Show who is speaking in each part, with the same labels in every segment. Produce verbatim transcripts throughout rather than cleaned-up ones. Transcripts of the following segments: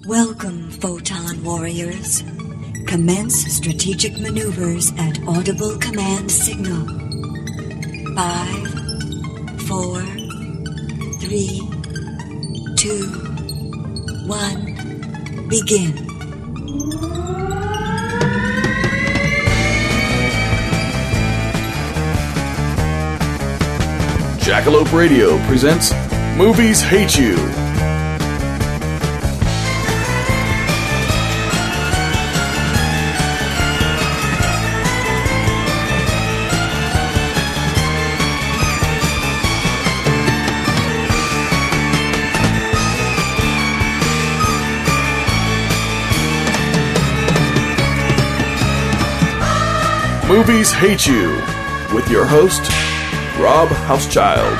Speaker 1: Welcome, Photon Warriors. Commence strategic maneuvers at audible command signal. Five, four, three, two, one, begin.
Speaker 2: Jackalope Radio presents Movies Hate You. Movies Hate You, with your host, Rob Housechild.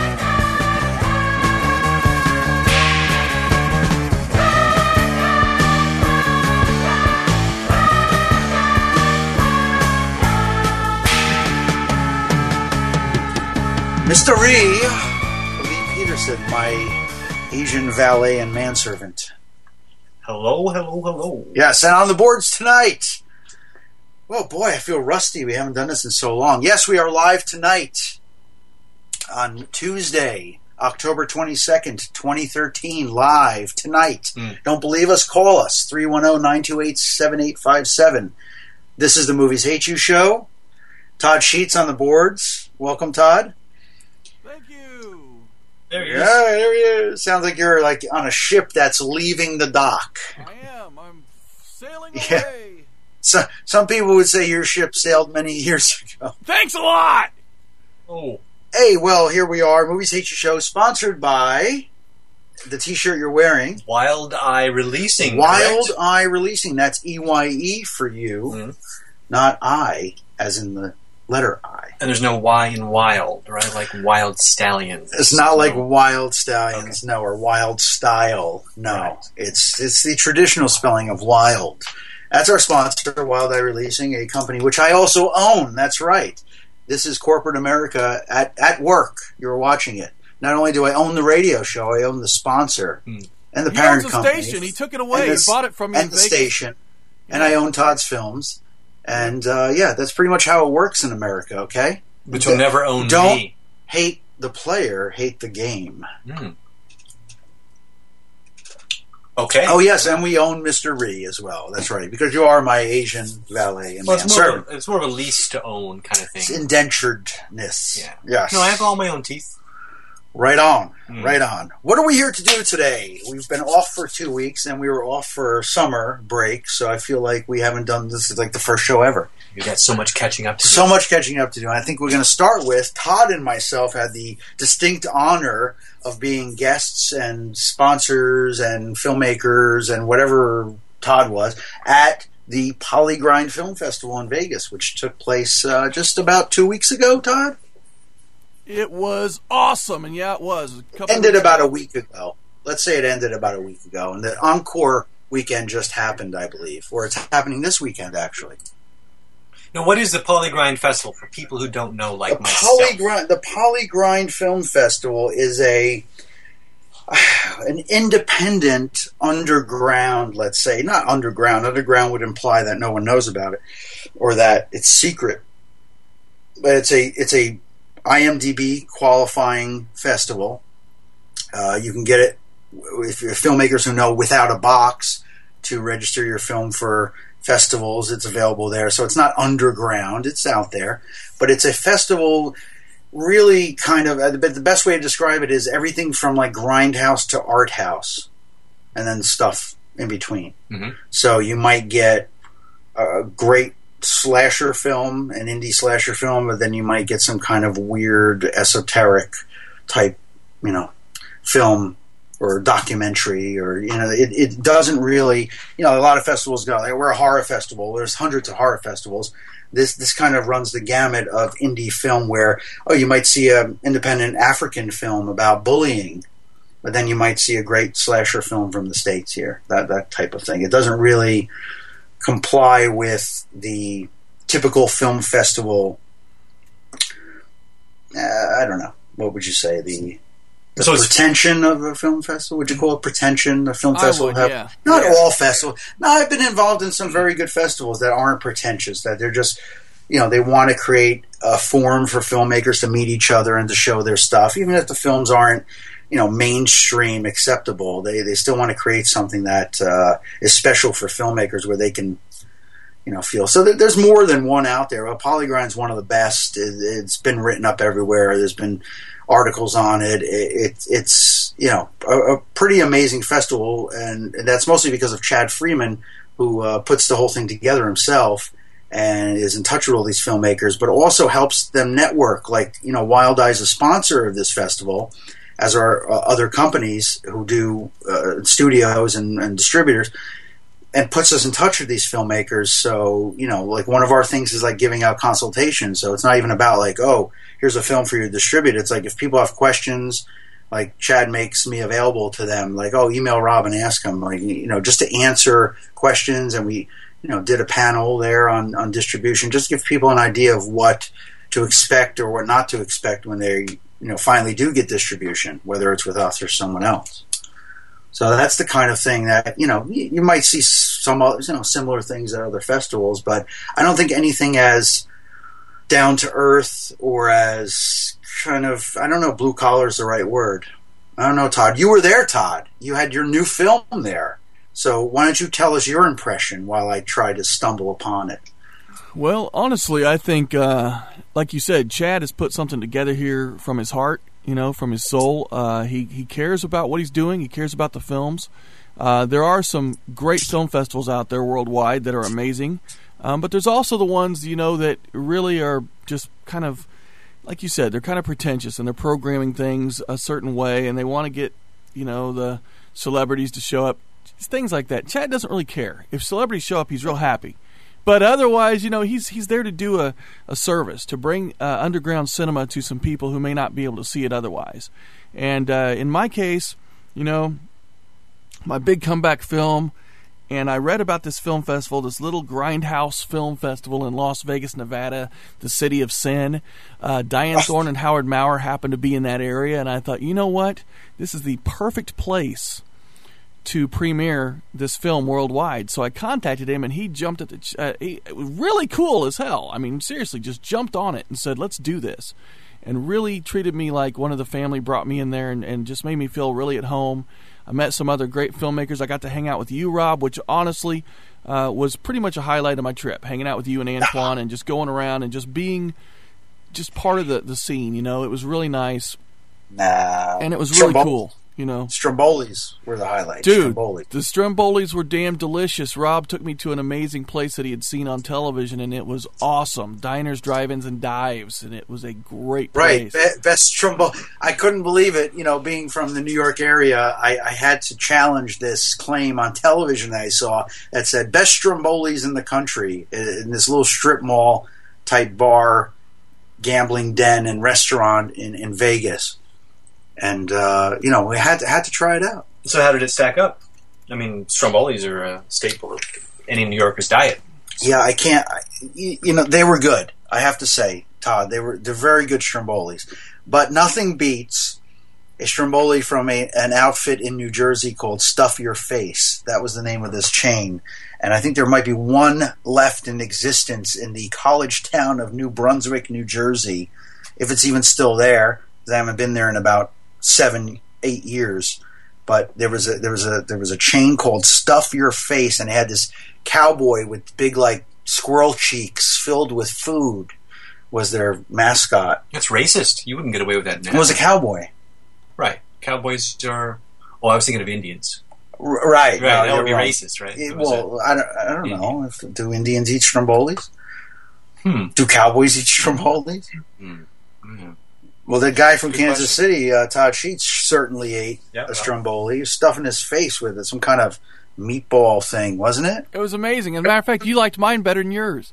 Speaker 3: Mister Ree, Lee Peterson, my Asian valet and manservant.
Speaker 4: Hello, hello, hello.
Speaker 3: Yes, and on the boards tonight. Oh boy, I feel rusty. We haven't done this in so long. Yes, we are live tonight on Tuesday, October twenty-second, twenty thirteen, live tonight. Mm. Don't believe us? Call us, three one zero, nine two eight, seven eight five seven. This is the Movies Hate You show. Todd Sheets on the boards. Welcome, Todd.
Speaker 5: Thank you.
Speaker 4: There he is.
Speaker 3: Yeah, there he is. Sounds like you're like on a ship that's leaving the dock.
Speaker 5: I am. I'm sailing
Speaker 3: Yeah.
Speaker 5: away.
Speaker 3: So, some people would say your ship sailed many years ago.
Speaker 5: Thanks a lot.
Speaker 4: Oh.
Speaker 3: Hey, well, here we are. Movies Hate You show, sponsored by the t-shirt you're wearing.
Speaker 4: Wild Eye Releasing.
Speaker 3: Wild
Speaker 4: correct?
Speaker 3: Eye Releasing. That's E Y E for you,
Speaker 4: Mm-hmm.
Speaker 3: not I, as in the letter I.
Speaker 4: And there's no Y in wild, right? Like Wild Stallions.
Speaker 3: It's not like
Speaker 4: No.
Speaker 3: Wild Stallions,
Speaker 4: Okay.
Speaker 3: no, or Wild Style, no.
Speaker 4: Right.
Speaker 3: It's it's the traditional spelling of wild. That's our sponsor, Wild Eye Releasing, a company which I also own. That's right. This is corporate America at, at work. You're watching it. Not only do I own the radio show, I own the sponsor
Speaker 4: Hmm.
Speaker 3: and the
Speaker 5: He
Speaker 3: parent
Speaker 5: owns the
Speaker 3: company.
Speaker 5: station. He took it away.
Speaker 3: And
Speaker 5: He
Speaker 3: the-
Speaker 5: bought it from me in
Speaker 3: and the
Speaker 5: Vegas.
Speaker 3: station. And I own Todd's Films. And uh, yeah, that's pretty much how it works in America, okay?
Speaker 4: But you'll never own
Speaker 3: Don't
Speaker 4: me.
Speaker 3: hate the player, hate the game.
Speaker 4: Mm. Okay.
Speaker 3: Oh, yes, and we own Mister Ree as well. That's right, because you are my Asian valet and
Speaker 4: Well, it's, more
Speaker 3: manservant.
Speaker 4: of a, it's more of a lease to own kind of thing.
Speaker 3: It's indenturedness.
Speaker 4: Yeah.
Speaker 3: Yes.
Speaker 4: No, I have all my own teeth.
Speaker 3: Right on.
Speaker 4: Mm.
Speaker 3: Right on. What are we here to do today? We've been off for two weeks, and we were off for summer break, so I feel like we haven't done this. Is like the first show ever.
Speaker 4: You got so much catching up to
Speaker 3: So
Speaker 4: do.
Speaker 3: much catching up to do. And I think we're going to start with Todd and myself had the distinct honor of being guests and sponsors and filmmakers and whatever Todd was at the Polygrind Film Festival in Vegas, which took place uh, just about two weeks ago, Todd?
Speaker 5: It was awesome, and yeah, it was. A couple
Speaker 3: Ended
Speaker 5: weeks
Speaker 3: about
Speaker 5: ago.
Speaker 3: a week ago. Let's say it ended about a week ago. And the Encore weekend just happened, I believe. Or it's happening this weekend, actually.
Speaker 4: Now, what is the Polygrind Festival for people who don't know, like
Speaker 3: the
Speaker 4: myself?
Speaker 3: Polygrind, the Polygrind Film Festival is a an independent underground, let's say, not underground. Underground would imply that no one knows about it or that it's secret. But it's a it's a I M D B qualifying festival. Uh, you can get it if you're filmmakers who know without a box to register your film for festivals. It's available there, so it's not underground. It's out there, but it's a festival. Really, kind of. But the best way to describe it is everything from like grindhouse to art house, and then stuff in between.
Speaker 4: Mm-hmm.
Speaker 3: So you might get a great slasher film, an indie slasher film, but then you might get some kind of weird esoteric type, you know, film or documentary, or you know, it, it doesn't really, you know, a lot of festivals go, like, we're a horror festival. There's hundreds of horror festivals. This this kind of runs the gamut of indie film where, oh, you might see an independent African film about bullying, but then you might see a great slasher film from the States here, that that type of thing. It doesn't really comply with the typical film festival, uh, I don't know, what would you say, the the
Speaker 4: So it's-
Speaker 3: pretension of a film festival. Would you call it pretension? A film
Speaker 5: I
Speaker 3: festival?
Speaker 5: would,
Speaker 3: have,
Speaker 5: yeah.
Speaker 3: Not
Speaker 5: Yeah.
Speaker 3: all festivals. No, I've been involved in some very good festivals that aren't pretentious. That they're just, you know, they want to create a forum for filmmakers to meet each other and to show their stuff, even if the films aren't, you know, mainstream acceptable. They they still want to create something that uh, is special for filmmakers where they can, you know, feel. So th- there's more than one out there. Well, Polygrind's one of the best. It, it's been written up everywhere. There's been articles on it. It, it it's, you know, a, a pretty amazing festival, and that's mostly because of Chad Freeman, who uh, puts the whole thing together himself and is in touch with all these filmmakers, but also helps them network. Like, you know, Wild Eye's a sponsor of this festival, as are uh, other companies who do uh, studios and, and distributors, and puts us in touch with these filmmakers. So, you know, like one of our things is like giving out consultations. So it's not even about like, oh, here's a film for you to distribute. It's like if people have questions, like Chad makes me available to them, like, oh, email Rob and ask him, like, you know, just to answer questions. And we, you know, did a panel there on, on distribution, just to give people an idea of what to expect or what not to expect when they, you know, finally do get distribution, whether it's with us or someone else. So that's the kind of thing that, you know, you, you might see some, you know, similar things at other festivals, but I don't think anything as down to earth or as kind of, I don't know, blue collar is the right word. I don't know, Todd. You were there, Todd. You had your new film there. So why don't you tell us your impression while I try to stumble upon it?
Speaker 5: Well, honestly, I think, uh, like you said, Chad has put something together here from his heart, you know, from his soul. Uh, he, he cares about what he's doing. He cares about the films. Uh, there are some great film festivals out there worldwide that are amazing. Um, but there's also the ones, you know, that really are just kind of, like you said, they're kind of pretentious and they're programming things a certain way and they want to get, you know, the celebrities to show up. Just things like that. Chad doesn't really care. If celebrities show up, he's real happy. But otherwise, you know, he's he's there to do a, a service, to bring uh, underground cinema to some people who may not be able to see it otherwise. And uh, in my case, you know, my big comeback film, and I read about this film festival, this little Grindhouse Film Festival in Las Vegas, Nevada, the city of sin. Uh, Diane Thorne and Howard Maurer happened to be in that area, and I thought, you know what? This is the perfect place to premiere this film worldwide. So I contacted him, and he jumped at the ch- uh, he, it was really cool as hell. I mean, seriously, just jumped on it and said, let's do this, and really treated me like one of the family, brought me in there and, and just made me feel really at home. I met some other great filmmakers. I got to hang out with you, Rob, which honestly uh, was pretty much a highlight of my trip, hanging out with you and Antoine and just going around and just being just part of the, the scene, you know. It was really nice.
Speaker 3: Nah.
Speaker 5: And it was really
Speaker 3: Stromboli.
Speaker 5: cool. You know,
Speaker 3: Strombolis were the highlight.
Speaker 5: Dude,
Speaker 3: Stromboli.
Speaker 5: the Strombolis were damn delicious. Rob took me to an amazing place that he had seen on television, and it was awesome. Diners, drive-ins, and dives, and it was a great
Speaker 3: Right,
Speaker 5: place.
Speaker 3: Be- best Stromboli. I couldn't believe it. You know, being from the New York area, I, I had to challenge this claim on television that I saw that said best Strombolis in the country in this little strip mall type bar, gambling den, and restaurant in, in Vegas. And, uh, you know, we had to, had to try it out.
Speaker 4: So how did it stack up? I mean, Strombolis are a staple of any New Yorker's diet.
Speaker 3: Yeah, I can't. I, you, you know, they were good. I have to say, Todd, they were they're very good Strombolis, but nothing beats a Stromboli from a, an outfit in New Jersey called Stuff Your Face. That was the name of this chain, and I think there might be one left in existence in the college town of New Brunswick, New Jersey, if it's even still there. Because I haven't been there in about seven, eight years. But there was a there was a there was a chain called Stuff Your Face, and it had this cowboy with big like squirrel cheeks filled with food was their mascot.
Speaker 4: That's racist. You wouldn't get away with that now.
Speaker 3: It was a cowboy.
Speaker 4: Right. Cowboys are... Well, I was thinking of Indians.
Speaker 3: R- right.
Speaker 4: Right,
Speaker 3: no,
Speaker 4: that
Speaker 3: you're
Speaker 4: would be
Speaker 3: right.
Speaker 4: racist, right?
Speaker 3: It,
Speaker 4: It was
Speaker 3: well, I don't, I don't know. If, do Indians eat Strombolis?
Speaker 4: Hmm.
Speaker 3: Do cowboys eat Strombolis?
Speaker 4: Hmm. Hmm.
Speaker 3: Well, the guy from
Speaker 4: Good
Speaker 3: Kansas
Speaker 4: question.
Speaker 3: City, uh, Todd Sheets, certainly ate
Speaker 4: Yeah,
Speaker 3: a
Speaker 4: well.
Speaker 3: Stromboli. He was stuffing his face with it, some kind of meatball thing, wasn't it?
Speaker 5: It was amazing. As a matter of fact, you liked mine better than yours.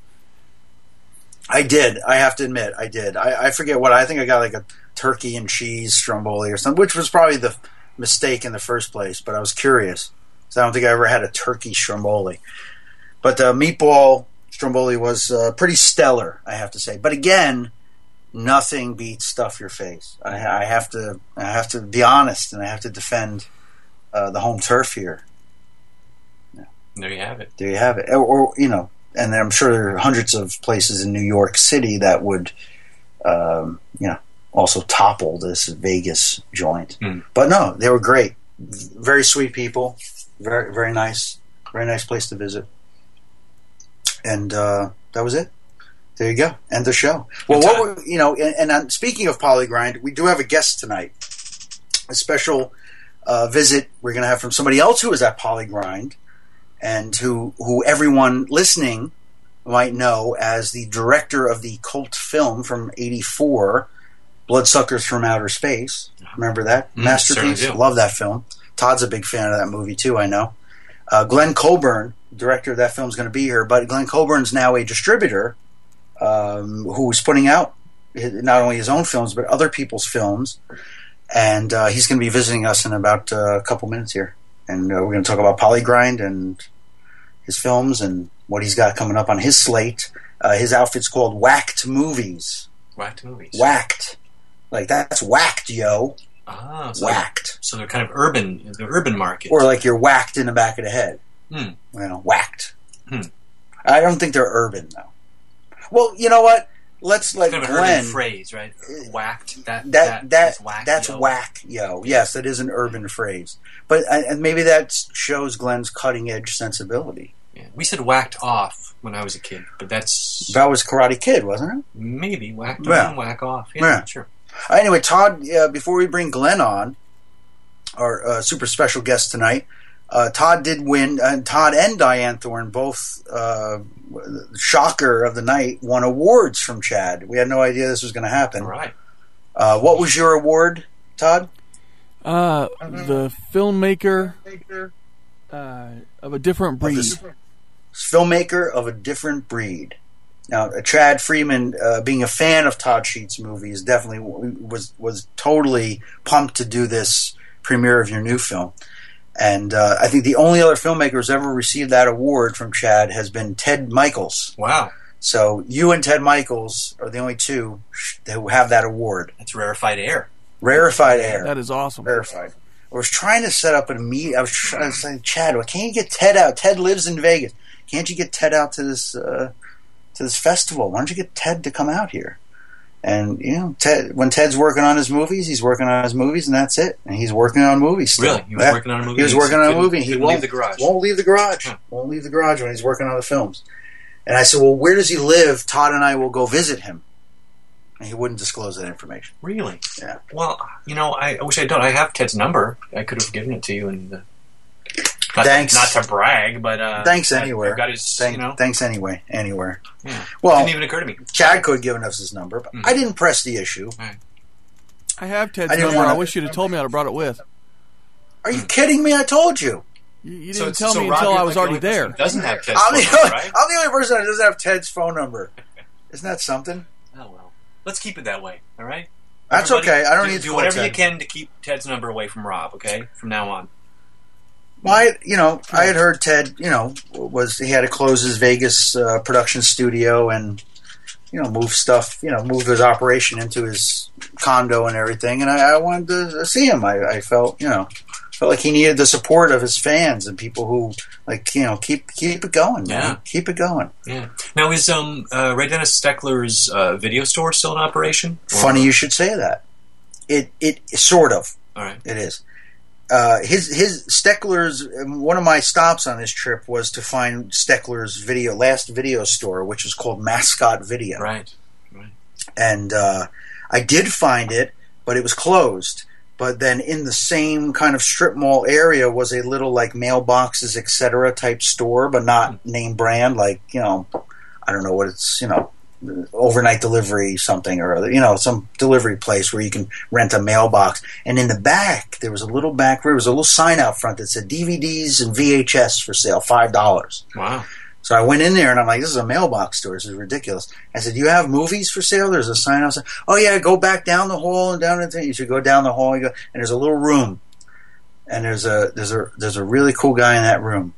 Speaker 3: I did. I have to admit, I did. I, I forget what. I think I got like a turkey and cheese Stromboli or something, which was probably the mistake in the first place, but I was curious. So I don't think I ever had a turkey Stromboli. But the meatball Stromboli was uh, pretty stellar, I have to say. But again, nothing beats Stuff Your Face. I, I have to, I have to be honest, and I have to defend uh, the home turf here.
Speaker 4: Yeah. There you have it.
Speaker 3: There you have it. Or, or you know, and I'm sure there are hundreds of places in New York City that would, um, you know, also topple this Vegas joint.
Speaker 4: Mm.
Speaker 3: But no, they were great. Very sweet people. Very, very nice. Very nice place to visit. And uh, that was it. There you go. End the show. Well, what were, you know, and, and uh, speaking of Polygrind, we do have a guest tonight. A special uh, visit we're going to have from somebody else who was at Polygrind, and who who everyone listening might know as the director of the cult film from eighty-four, Bloodsuckers from Outer Space. Remember that
Speaker 4: Mm,
Speaker 3: masterpiece? Love that film. Todd's a big fan of that movie too, I know. Uh, Glenn Coburn, director of that film, is going to be here, but Glenn Coburn's now a distributor um, who's putting out not only his own films but other people's films, and uh, he's going to be visiting us in about uh, a couple minutes here, and uh, we're going to talk about Polygrind and his films and what he's got coming up on his slate. Uh, his outfit's called Whacked Movies.
Speaker 4: Whacked Movies.
Speaker 3: Whacked. Like, that's whacked, yo.
Speaker 4: Ah, so
Speaker 3: Whacked.
Speaker 4: They're, so they're kind of urban, the urban market.
Speaker 3: Or like you're whacked in the back of the head.
Speaker 4: Hmm.
Speaker 3: You know, whacked.
Speaker 4: Hmm.
Speaker 3: I don't think they're urban, though. Well, you know what? Let's let
Speaker 4: kind of an
Speaker 3: Glenn...
Speaker 4: urban phrase, right? Whacked. That,
Speaker 3: That,
Speaker 4: that,
Speaker 3: that,
Speaker 4: is whack,
Speaker 3: that's
Speaker 4: yo.
Speaker 3: whack, yo. Yes, that is an urban phrase. But uh, and maybe that shows Glenn's cutting-edge sensibility.
Speaker 4: Yeah. We said whacked off when I was a kid, but that's...
Speaker 3: That was Karate Kid, wasn't it?
Speaker 4: Maybe. Whacked
Speaker 3: Yeah.
Speaker 4: on, whack off. Yeah,
Speaker 3: Yeah.
Speaker 4: sure.
Speaker 3: Uh, anyway, Todd, uh, before we bring Glenn on, our uh, super special guest tonight, uh, Todd did win, and Todd and Diane Thorne, both uh, shocker of the night, won awards from Chad. We had no idea this was going to happen.
Speaker 4: All right.
Speaker 3: Uh, what was your award, Todd?
Speaker 5: Uh, the filmmaker uh, of a different breed.
Speaker 3: Of the filmmaker of a different breed. Now, uh, Chad Freeman, uh, being a fan of Todd Sheets' movies, definitely w- was was totally pumped to do this premiere of your new film. And uh, I think the only other filmmaker who's ever received that award from Chad has been Ted Michaels.
Speaker 4: Wow.
Speaker 3: So you and Ted Michaels are the only two who have that award.
Speaker 4: That's rarefied air.
Speaker 3: Rarefied air.
Speaker 5: That is awesome.
Speaker 3: Rarefied. I was trying to set up a meet. I was trying to say, Chad, well, can't you get Ted out? Ted lives in Vegas. Can't you get Ted out to this uh, to this festival? Why don't you get Ted to come out here? And you know, Ted, when Ted's working on his movies, he's working on his movies, and that's it. And he's working on movies still.
Speaker 4: Really? He was
Speaker 3: Yeah.
Speaker 4: working on a movie?
Speaker 3: He was
Speaker 4: He
Speaker 3: working on a
Speaker 4: couldn't-
Speaker 3: movie. He
Speaker 4: couldn't
Speaker 3: won't
Speaker 4: leave the garage.
Speaker 3: Won't leave the garage.
Speaker 4: Huh.
Speaker 3: Won't leave the garage when he's working on the films. And I said, well, where does he live? Todd and I will go visit him. And he wouldn't disclose that information.
Speaker 4: Really?
Speaker 3: Yeah.
Speaker 4: Well, you know, I, I wish I don't. I have Ted's number. I could have given it to you. And uh, not,
Speaker 3: Thanks.
Speaker 4: To, not to brag, but uh,
Speaker 3: Thanks
Speaker 4: I-
Speaker 3: anywhere.
Speaker 4: I've got his,
Speaker 3: Thank,
Speaker 4: you know.
Speaker 3: Thanks anyway. Anywhere.
Speaker 4: Yeah.
Speaker 3: Well,
Speaker 4: Didn't even occur to me.
Speaker 3: Chad could have given us his number, but
Speaker 4: Mm.
Speaker 3: I didn't press the issue.
Speaker 5: I have Ted's
Speaker 3: I didn't
Speaker 5: number.
Speaker 3: wanna-
Speaker 5: I wish you'd have told me I'd have brought it with.
Speaker 3: Are you kidding me? I told you.
Speaker 5: You, you
Speaker 4: So
Speaker 5: didn't
Speaker 4: it's-
Speaker 5: tell
Speaker 4: so
Speaker 5: me
Speaker 4: Rob,
Speaker 5: until
Speaker 4: you're
Speaker 5: I was
Speaker 4: like the
Speaker 5: already
Speaker 4: only person
Speaker 5: there.
Speaker 4: who Doesn't have Ted's
Speaker 3: I'm the,
Speaker 4: phone
Speaker 3: only,
Speaker 4: number, right?
Speaker 3: I'm the only person that doesn't have Ted's phone number. Isn't that something?
Speaker 4: Oh well, let's keep it that way. All right.
Speaker 3: That's
Speaker 4: Everybody,
Speaker 3: okay. I don't
Speaker 4: do,
Speaker 3: need to
Speaker 4: do
Speaker 3: call
Speaker 4: whatever
Speaker 3: Ted.
Speaker 4: you can to keep Ted's number away from Rob. Okay, from now on.
Speaker 3: Well, I, you know, I had heard Ted, you know, was he had to close his Vegas uh, production studio and, you know, move stuff, you know, move his operation into his condo and everything. And I, I wanted to see him. I, I felt, you know, felt like he needed the support of his fans and people who, like, you know, keep keep it going, man.
Speaker 4: Yeah.
Speaker 3: Keep it going.
Speaker 4: Yeah. Now is um uh, Ray Dennis Steckler's uh, video store still in operation? Or-
Speaker 3: Funny you should say that. It it sort of.
Speaker 4: All right.
Speaker 3: It is. Uh, his his Steckler's one of my stops on this trip was to find Steckler's video last video store, which is called Mascot Video.
Speaker 4: Right. Right.
Speaker 3: And uh, I did find it, but it was closed. But then in the same kind of strip mall area was a little like mailboxes, et cetera type store, but not name brand. Like, you know, I don't know what it's, you know, overnight delivery something or other, you know, some delivery place where you can rent a mailbox. And in the back, there was a little back, there was a little sign out front that said D V Ds and V H S for sale, five dollars.
Speaker 4: Wow.
Speaker 3: So I went in there and I'm like, this is a mailbox store. This is ridiculous. I said, do you have movies for sale? There's a sign outside. Oh yeah, go back down the hall and down the thing. You should go down the hall and go, and there's a little room. And there's a there's a there's a really cool guy in that room.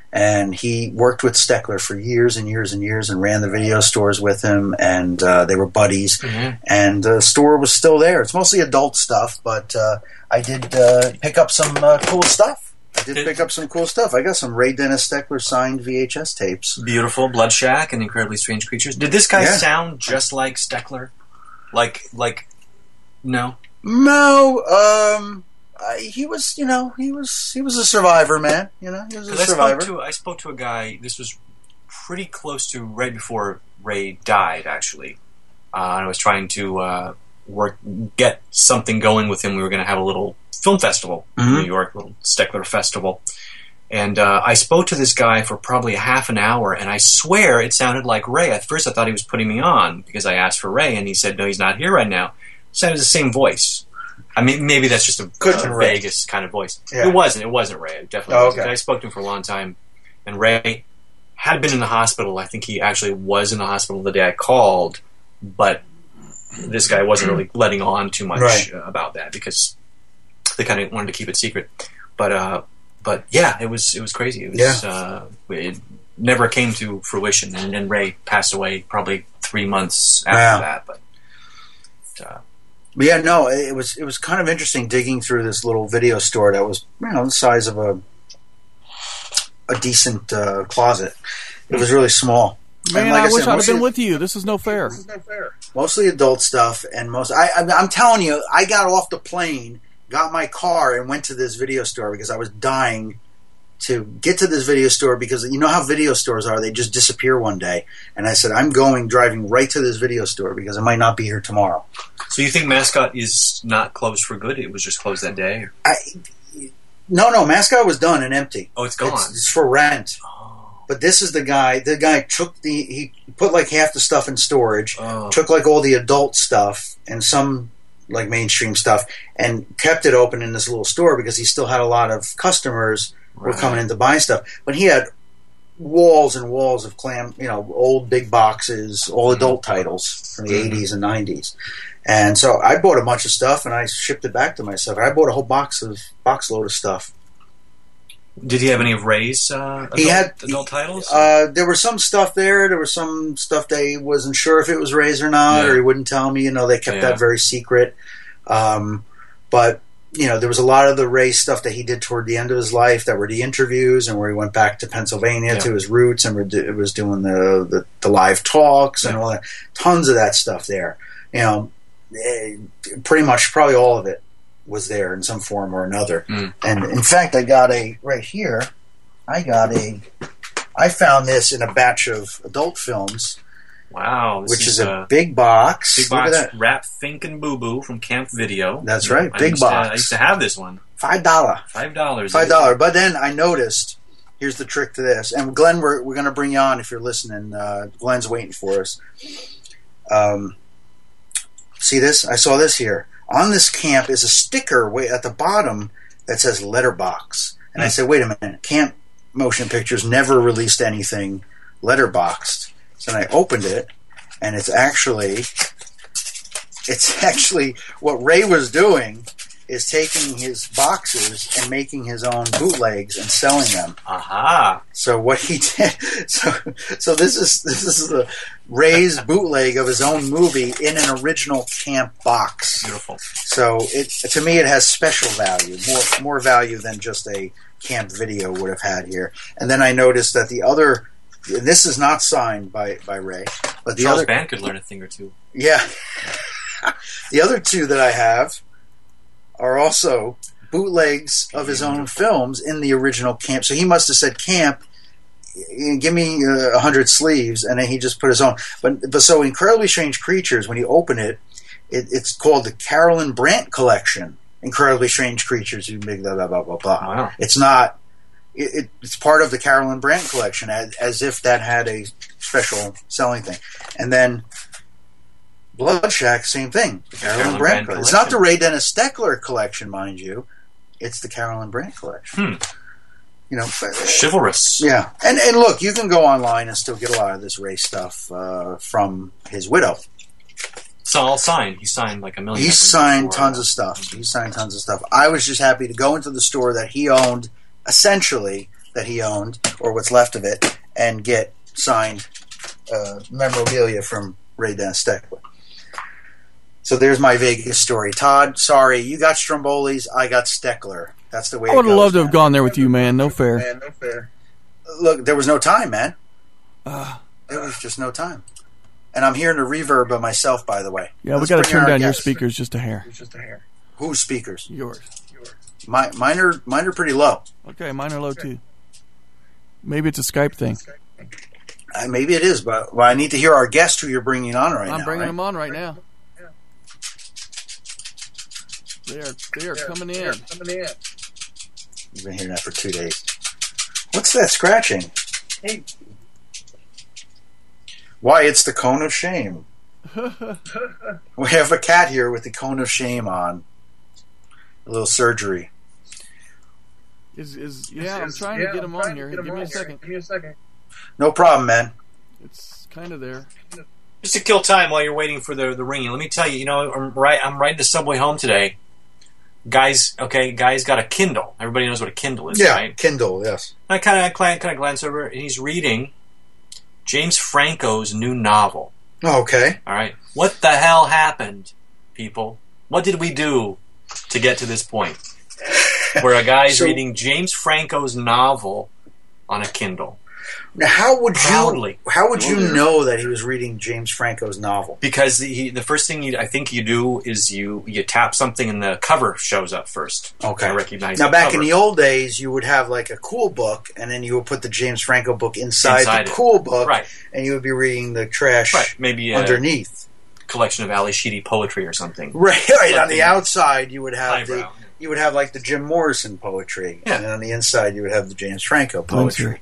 Speaker 3: And he worked with Steckler for years and years and years and ran the video stores with him, and uh, they were buddies.
Speaker 4: Mm-hmm.
Speaker 3: And the store was still there. It's mostly adult stuff, but uh, I did uh, pick up some uh, cool stuff. I did pick up some cool stuff. I got some Ray Dennis Steckler signed V H S tapes.
Speaker 4: Beautiful, Blood Shack and Incredibly Strange Creatures. Did this guy
Speaker 3: Yeah.
Speaker 4: sound just like Steckler? Like, like, no?
Speaker 3: No, um... Uh, he was, you know, he was he was a survivor, man. You know, he was a
Speaker 4: 'Cause I
Speaker 3: survivor.
Speaker 4: spoke, to, I spoke to a guy, this was pretty close to right before Ray died, actually. Uh, and I was trying to uh, work, get something going with him. We were going to have a little film festival in
Speaker 3: Mhm.
Speaker 4: New York, a little Steckler festival. And uh, I spoke to this guy for probably a half an hour, and I swear it sounded like Ray. At first I thought he was putting me on, because I asked for Ray, and he said, no, he's not here right now. It sounded the same voice. I mean, maybe that's just a,
Speaker 3: Could've
Speaker 4: a
Speaker 3: been Ray.
Speaker 4: Vegas kind of voice.
Speaker 3: Yeah.
Speaker 4: It wasn't. It wasn't Ray. It definitely
Speaker 3: Oh,
Speaker 4: wasn't.
Speaker 3: okay.
Speaker 4: I spoke to him for a long time, and Ray had been in the hospital. I think he actually was in the hospital the day I called, but this guy wasn't really letting on too much
Speaker 3: Right.
Speaker 4: uh, about that because they kind of wanted to keep it secret. But uh, but yeah, it was it was crazy. It was,
Speaker 3: Yeah.
Speaker 4: uh, it never came to fruition, and then Ray passed away probably three months after
Speaker 3: Yeah.
Speaker 4: that. But uh,
Speaker 3: But yeah, no, it was it was kind of interesting digging through this little video store that was, you know, the size of a a decent uh, closet. It was really small.
Speaker 5: Man,
Speaker 3: And like
Speaker 5: I, wish
Speaker 3: said,
Speaker 5: I'd have
Speaker 3: mostly-
Speaker 5: been with you. This is no fair.
Speaker 3: Mostly adult stuff, and most. I, I, I'm telling you, I got off the plane, got my car, and went to this video store because I was dying to get to this video store because you know how video stores are; they just disappear one day. And I said, I'm going driving right to this video store because I might not be here tomorrow.
Speaker 4: so you think Mascot is not closed for good? It was just closed that day?
Speaker 3: I, no, no, Mascot was done and empty.
Speaker 4: Oh, it's gone.
Speaker 3: It's, it's for rent. But this is the guy. The guy took the he put like half the stuff in storage,
Speaker 4: Oh.
Speaker 3: took like all the adult stuff and some like mainstream stuff, and kept it open in this little store because he still had a lot of customers who were
Speaker 4: Right.
Speaker 3: coming in to buy stuff. But he had walls and walls of clam, you know, old big boxes, all adult titles from the
Speaker 4: Mhm.
Speaker 3: eighties and nineties. And so I bought a bunch of stuff and I shipped it back to myself. I bought a whole box of box load of stuff.
Speaker 4: Did he have any of Ray's uh, adult,
Speaker 3: He had-
Speaker 4: adult titles?
Speaker 3: Uh, there was some stuff there. There was some stuff they wasn't sure if it was Ray's or not,
Speaker 4: Yeah.
Speaker 3: or he wouldn't tell me. You know, they kept
Speaker 4: Yeah.
Speaker 3: that very secret. Um, but you know, there was a lot of the Ray stuff that he did toward the end of his life that were the interviews, and where he went back to Pennsylvania
Speaker 4: Yeah.
Speaker 3: to his roots, and it was doing the, the the live talks and
Speaker 4: Yeah.
Speaker 3: all that. Tons of that stuff there. You know, eh, pretty much, probably all of it was there in some form or another.
Speaker 4: Mm.
Speaker 3: And in fact, I got a right here. I got a. I found this in a batch of adult films,
Speaker 4: Wow. This
Speaker 3: which is, a
Speaker 4: uh,
Speaker 3: big box.
Speaker 4: big
Speaker 3: Look
Speaker 4: box
Speaker 3: at that.
Speaker 4: Rap Fink and Boo Boo from Camp Video.
Speaker 3: That's right,
Speaker 4: I
Speaker 3: big
Speaker 4: used to-
Speaker 3: box.
Speaker 4: I used to have this one.
Speaker 3: Five dollar.
Speaker 4: Five dollars.
Speaker 3: Five dollar. But then I noticed. Here's the trick to this. And Glenn, we're we're going to bring you on if you're listening. Uh, Glenn's waiting for us. Um, see this? I saw this here. On this camp is a sticker way at the bottom that says letterbox. And I said, wait a minute. Camp Motion Pictures never released anything letterboxed. So then I opened it, and it's actually, it's actually what Ray was doing is taking his boxes and making his own bootlegs and selling them.
Speaker 4: Aha.
Speaker 3: So what he did, so so this is this is the Ray's bootleg of his own movie in an original camp box.
Speaker 4: Beautiful.
Speaker 3: So it to me it has special value, more more value than just a camp video would have had here. And then I noticed that the other, this is not signed by by Ray, but the
Speaker 4: Charles
Speaker 3: other,
Speaker 4: Band could learn a thing or two.
Speaker 3: yeah, the other two that I have are also bootlegs of his own films in the original camp. So he must have said, "Camp, give me a uh, hundred sleeves," and then he just put his own. But but so Incredibly Strange Creatures, when you open it, it it's called the Carolyn Brandt Collection. Incredibly Strange Creatures. You big blah blah blah blah blah.
Speaker 4: Wow.
Speaker 3: It's not. It, it, it's part of the Carolyn Brandt Collection, as, as if that had a special selling thing. And then Blood Shack, same thing. The Carolyn,
Speaker 4: Carolyn
Speaker 3: Brandt
Speaker 4: Brandt
Speaker 3: collection. It's not the
Speaker 4: collection.
Speaker 3: Ray Dennis Steckler collection, mind you. It's the Carolyn Brandt collection.
Speaker 4: Hmm.
Speaker 3: You know,
Speaker 4: Chivalrous.
Speaker 3: yeah. And and look, you can go online and still get a lot of this Ray stuff uh, from his widow.
Speaker 4: It's all signed. He signed like a million.
Speaker 3: He
Speaker 4: of them
Speaker 3: signed
Speaker 4: before,
Speaker 3: tons
Speaker 4: uh,
Speaker 3: of stuff. He signed tons of stuff. I was just happy to go into the store that he owned essentially that he owned, or what's left of it, and get signed uh, memorabilia from Ray Dennis Steckler. So there's my Vegas story. Todd, sorry, you got Strombolis, I got Steckler. That's the way
Speaker 5: I would
Speaker 3: it
Speaker 5: have
Speaker 3: goes,
Speaker 5: loved to have
Speaker 3: man.
Speaker 5: gone there with you, man. No fair.
Speaker 3: Man, no fair. Look, there was no time, man.
Speaker 5: Uh,
Speaker 3: There was just no time. And I'm hearing a reverb of myself, by the way.
Speaker 5: yeah,
Speaker 3: Let's
Speaker 5: we got to
Speaker 3: bring in
Speaker 5: turn
Speaker 3: our
Speaker 5: down your
Speaker 3: guest.
Speaker 5: speakers just a hair.
Speaker 3: Whose speakers?
Speaker 5: Yours.
Speaker 3: My, mine are mine are pretty low.
Speaker 5: Okay, mine are low too. Maybe it's a Skype thing.
Speaker 3: Uh, maybe it is, but well, I need to hear our guest who you're bringing on right
Speaker 5: I'm
Speaker 3: now.
Speaker 5: bringing
Speaker 3: right?
Speaker 5: them on right now. They are they are coming in.
Speaker 3: You've been hearing that for two days. What's that scratching? Hey. Why, it's the cone of shame. We have a cat here with the cone of shame on. A little surgery.
Speaker 5: Is is yeah? I'm trying to get them on here. Give me a second.
Speaker 6: Give me a second.
Speaker 3: No problem, man.
Speaker 5: It's kind of there.
Speaker 4: Just to kill time while you're waiting for the the ringing, let me tell you, you know, I'm right. I'm riding the subway home today. Guys, okay, guys got a Kindle. Everybody knows what a Kindle is,
Speaker 3: Yeah,
Speaker 4: right?
Speaker 3: Kindle, yes.
Speaker 4: I kind of kind of glance over, and he's reading James Franco's new novel.
Speaker 3: Okay.
Speaker 4: All right, what the hell happened, people? What did we do to get to this point where a guy's
Speaker 3: So-
Speaker 4: reading James Franco's novel on a Kindle?
Speaker 3: Now, how would
Speaker 4: Proudly.
Speaker 3: you how would you know that he was reading James Franco's novel?
Speaker 4: Because the, he, the first thing you, I think you do is you you tap something and the cover shows up first.
Speaker 3: Okay.
Speaker 4: I recognize
Speaker 3: Now,
Speaker 4: the
Speaker 3: back
Speaker 4: cover.
Speaker 3: in the old days, you would have like a cool book, and then you would put the James Franco book inside,
Speaker 4: Inside
Speaker 3: the
Speaker 4: it.
Speaker 3: cool book,
Speaker 4: Right.
Speaker 3: and you would be reading the trash
Speaker 4: Right, maybe a
Speaker 3: underneath.
Speaker 4: collection of Ali Sheedy poetry or something.
Speaker 3: Right, right. On
Speaker 4: Something
Speaker 3: the outside, you would have the
Speaker 4: highbrow.
Speaker 3: you would have like the Jim Morrison poetry,
Speaker 4: Yeah.
Speaker 3: and then on the inside, you would have the James Franco poetry.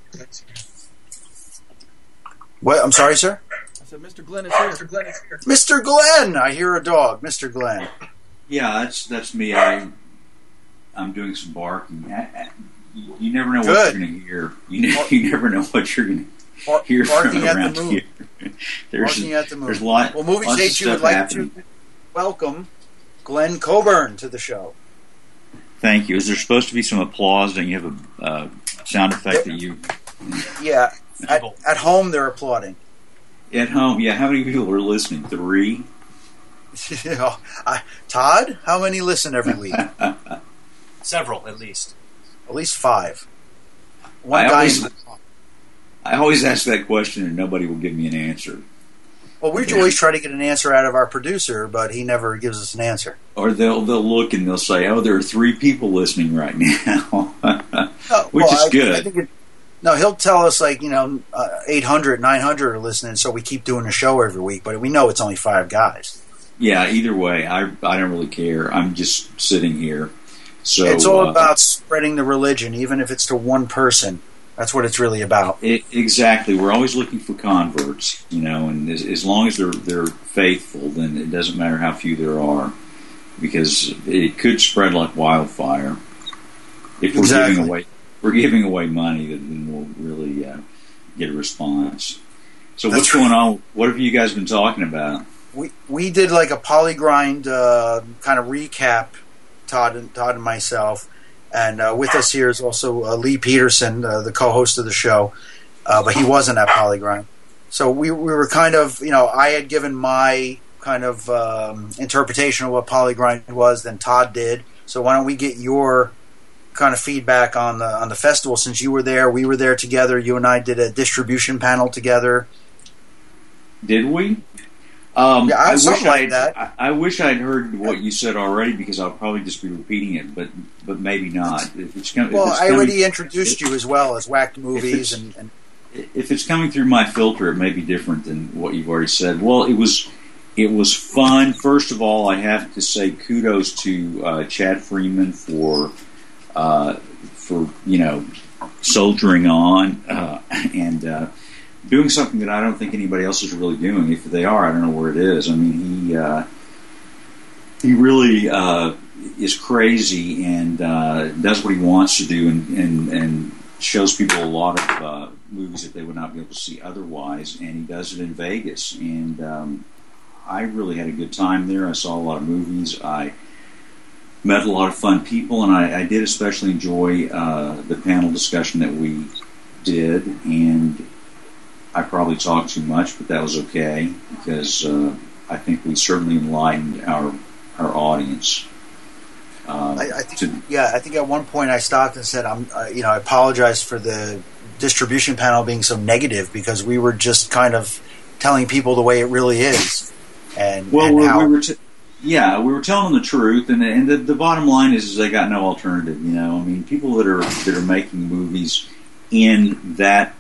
Speaker 3: What? I'm sorry, sir.
Speaker 5: I said, Mister Glenn is here.
Speaker 3: Mister Glenn. I hear a dog. Mister Glenn.
Speaker 6: Yeah, that's that's me. I I'm doing some barking. I, I, you, you never know
Speaker 3: Good.
Speaker 6: what you're going to hear. You know, you never know what you're going
Speaker 3: Bar-
Speaker 6: to hear from
Speaker 3: barking at
Speaker 6: around
Speaker 3: the moon.
Speaker 6: here. There's
Speaker 3: Barking at the moon.
Speaker 6: there's a lot.
Speaker 3: Well, Movies
Speaker 6: lots of
Speaker 3: H U would
Speaker 6: stuff
Speaker 3: like
Speaker 6: happening.
Speaker 3: to welcome Glenn Coburn to the show.
Speaker 6: Thank you. Is there supposed to be some applause? And you have a uh, sound effect that you
Speaker 3: Yeah. At,
Speaker 4: People.
Speaker 3: at home, they're applauding.
Speaker 6: at home? Yeah. How many people are listening? Three.
Speaker 3: You know, I, Todd, how many listen every week?
Speaker 4: Several, at least.
Speaker 3: At least five. One
Speaker 6: I
Speaker 3: guy.
Speaker 6: always-
Speaker 3: in-
Speaker 6: I always ask that question, and nobody will give me an answer.
Speaker 3: well, we always try to get an answer out of our producer, but he never gives us an answer.
Speaker 6: Or they'll they'll look and they'll say, "Oh, there are three people listening right now,"
Speaker 3: Oh,
Speaker 6: which
Speaker 3: well,
Speaker 6: is
Speaker 3: I-
Speaker 6: good.
Speaker 3: I think it, no, he'll tell us like, you know, uh, eight hundred, nine hundred are listening, so we keep doing the show every week, but we know it's only five guys.
Speaker 6: Yeah, either way, I I don't really care. I'm just sitting here. So
Speaker 3: It's all
Speaker 6: uh,
Speaker 3: about spreading the religion, even if it's to one person. That's what it's really about.
Speaker 6: it, exactly. We're always looking for converts, you know, and as, as long as they're they're faithful, then it doesn't matter how few there are, because it could spread like wildfire. If we're
Speaker 3: Exactly.
Speaker 6: giving away if we're giving away money, then we'll really uh, get a response. So
Speaker 3: That's
Speaker 6: what's going on? What have you guys been talking about?
Speaker 3: We we did like a polygrind uh, kind of recap, Todd and Todd and myself, and uh, with us here is also uh, Lee Peterson, uh, the co-host of the show, uh, but he wasn't at polygrind. So we we were kind of, you know, I had given my kind of um, interpretation of what polygrind was, then Todd did. So why don't we get your kind of feedback on the on the festival, since you were there, we were there together. You and I did a distribution panel together.
Speaker 6: Did we? Um,
Speaker 3: Yeah,
Speaker 6: I wish
Speaker 3: something like
Speaker 6: I'd,
Speaker 3: that.
Speaker 6: I, I wish I'd heard what you said already, because I'll probably just be repeating it, but but maybe not. If it's, com-
Speaker 3: Well,
Speaker 6: if it's
Speaker 3: I
Speaker 6: coming,
Speaker 3: already introduced you as well as Whacked Movies,
Speaker 6: it's-
Speaker 3: and, and
Speaker 6: if it's coming through my filter, it may be different than what you've already said. Well, it was it was fun. First of all, I have to say kudos to uh, Chad Freeman for uh, for you know soldiering on uh, and uh, doing something that I don't think anybody else is really doing. If they are, I don't know where it is. I mean, he uh, he really uh, is crazy and uh, does what he wants to do, and, and, and shows people a lot of uh, movies that they would not be able to see otherwise. And he does it in Vegas, and um, I really had a good time there. I saw a lot of movies. I met a lot of fun people, and I, I did especially enjoy uh, the panel discussion that we did, and I probably talked too much, but that was okay, because uh, I think we certainly enlightened our our audience. Uh,
Speaker 3: I, I think,
Speaker 6: to,
Speaker 3: yeah, I think at one point I stopped and said, "I'm, uh, you know, I apologize for the distribution panel being so negative, because we were just kind of telling people the way it really is." And
Speaker 6: well,
Speaker 3: and
Speaker 6: we,
Speaker 3: how,
Speaker 6: we were, t- yeah, we were telling the truth, and and the, the bottom line is, is they got no alternative. You know, I mean, people that are that are making movies in that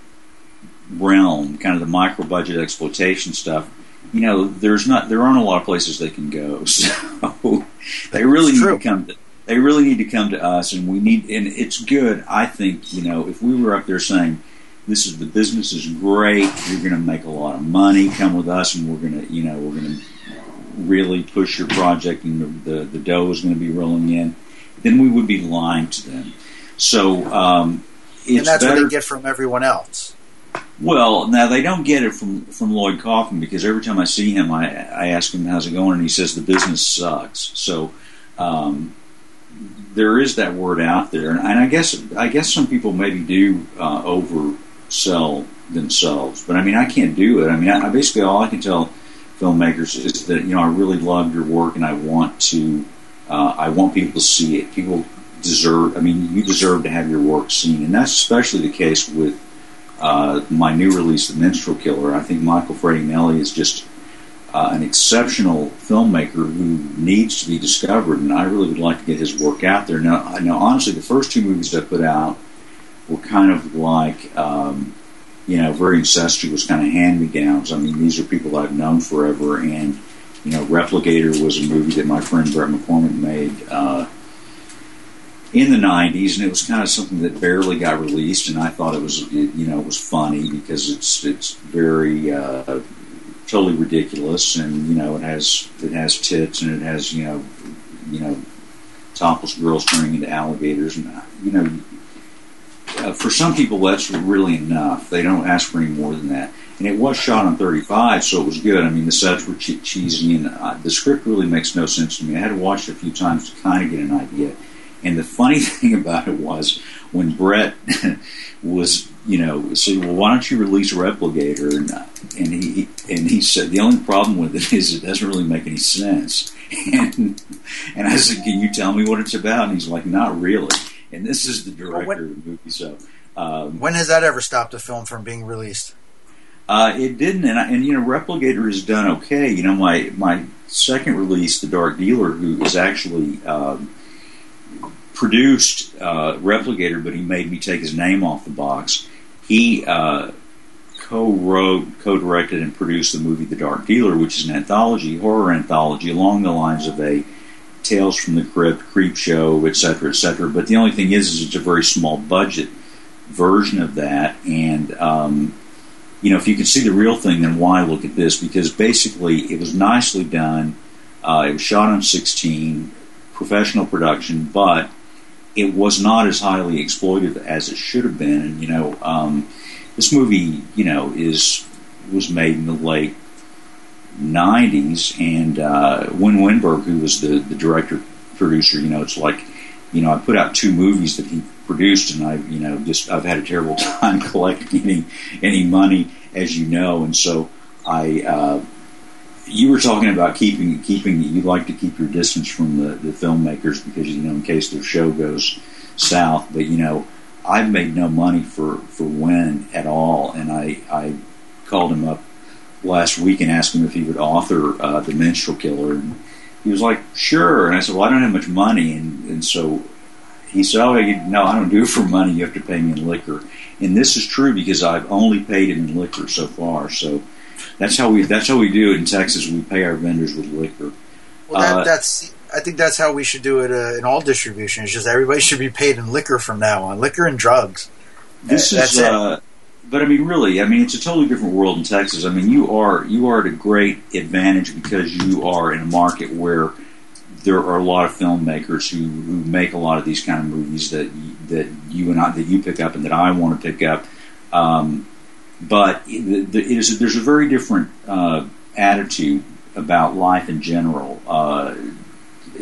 Speaker 6: realm, kind of the micro budget exploitation stuff. You know, there's not there aren't a lot of places they can go, so they really
Speaker 3: It's
Speaker 6: need
Speaker 3: true.
Speaker 6: to come. To, they really need to come to us, and we need. And it's good, I think. You know, if we were up there saying, "This is the business is great. You're going to make a lot of money. Come with us, and we're going to, you know, we're going to really push your project, and the the, the dough is going to be rolling in," then we would be lying to them. So um, it's
Speaker 3: and that's
Speaker 6: better.
Speaker 3: what they get from everyone else.
Speaker 6: Well, now they don't get it from, from Lloyd Kaufman, because every time I see him, I, I ask him how's it going, and he says the business sucks. So um, there is that word out there, and, and I guess I guess some people maybe do uh, oversell themselves, but I mean I can't do it. I mean I, I basically all I can tell filmmakers is that you know I really love your work, and I want to uh, I want people to see it. People deserve. I mean you deserve to have your work seen, and that's especially the case with. Uh, my new release, The Minstrel Killer. I think Michael Fredignelli is just uh, an exceptional filmmaker who needs to be discovered, and I really would like to get his work out there. Now, I know honestly, the first two movies I put out were kind of like, um, you know, very incestuous kind of hand-me-downs. I mean, these are people I've known forever, and you know, Replicator was a movie that my friend Brett McCormick made. Uh, in the nineties, and it was kind of something that barely got released, and I thought it was, you know, it was funny because it's it's very uh, totally ridiculous, and you know, it has it has tits, and it has you know, you know, topless girls turning into alligators, and you know, uh, for some people that's really enough. They don't ask for any more than that. And it was shot on thirty-five, so it was good. I mean, the sets were che- cheesy, and uh, the script really makes no sense to me. I had to watch it a few times to kind of get an idea. And the funny thing about it was when Brett was, you know, said, "Well, why don't you release Replicator?" And, uh, and he and he said the only problem with it is it doesn't really make any sense. And and I said, "Can you tell me what it's about?" And he's like, "Not really." And this is the director
Speaker 3: well, when,
Speaker 6: of the movie. So um,
Speaker 3: when has that ever stopped a film from being released?
Speaker 6: Uh, it didn't, and, I, and you know, Replicator has done okay. You know, my my second release, The Dark Dealer, who is actually. Um, produced uh, Replicator, but he made me take his name off the box. He uh, co-wrote, co-directed, and produced the movie The Dark Dealer, which is an anthology, horror anthology, along the lines of a Tales from the Crypt, Creep Show, et cetera, et cetera. But the only thing is, is it's a very small budget version of that. And um, you know, if you can see the real thing, then why look at this? Because basically, it was nicely done. Uh, it was shot on sixteen, professional production, but it was not as highly exploited as it should have been. And you know, um, this movie, you know, is was made in the late nineties, and uh, Win Winberg, who was the, the director producer, you know, it's like, you know, I put out two movies that he produced, and I, you know, just I've had a terrible time collecting any any money, as you know, and so I. Uh, You were talking about keeping keeping. You like to keep your distance from the, the filmmakers because you know in case their show goes south. But you know, I've made no money for, for Win at all, and I I called him up last week and asked him if he would author uh, The Minstrel Killer, and he was like, "Sure." And I said, "Well, I don't have much money," and and so he said, "Oh, you, no, I don't do it for money. You have to pay me in liquor." And this is true because I've only paid him in liquor so far. So. That's how we. That's how we do it in Texas. We pay our vendors with liquor.
Speaker 3: Well, that,
Speaker 6: uh,
Speaker 3: that's. I think that's how we should do it uh, in all distribution. It's just everybody should be paid in liquor from now on. Liquor and drugs.
Speaker 6: This
Speaker 3: uh,
Speaker 6: is. Uh, but I mean, really, I mean, it's a totally different world in Texas. I mean, you are you are at a great advantage because you are in a market where there are a lot of filmmakers who, who make a lot of these kind of movies that that you and I that you pick up and that I want to pick up. Um, But it is, there's a very different uh, attitude about life in general. Uh,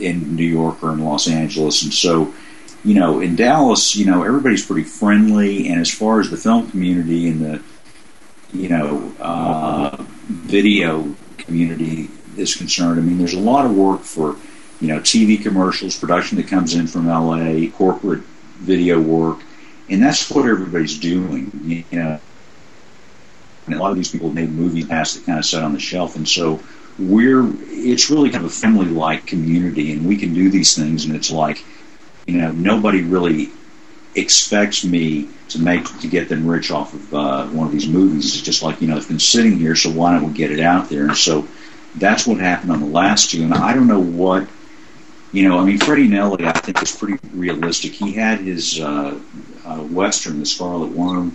Speaker 6: in New York or in Los Angeles, and so. You know, in Dallas, you know, everybody's pretty friendly, and as far as the film community and the, you know, uh, video community is concerned, I mean, there's a lot of work for, you know, T V commercials, production that comes in from L A, corporate video work, and that's what everybody's doing, you know. And a lot of these people have made movies past that kind of set on the shelf, and so we're, it's really kind of a family-like community, and we can do these things, and it's like, you know, nobody really expects me to make to get them rich off of uh, one of these movies. It's just like, you know, it's been sitting here, so why don't we get it out there? And so that's what happened on the last two. And I don't know what, you know, I mean, Freddie Nelly, I think, is pretty realistic. He had his uh, uh, Western, The Scarlet Worm,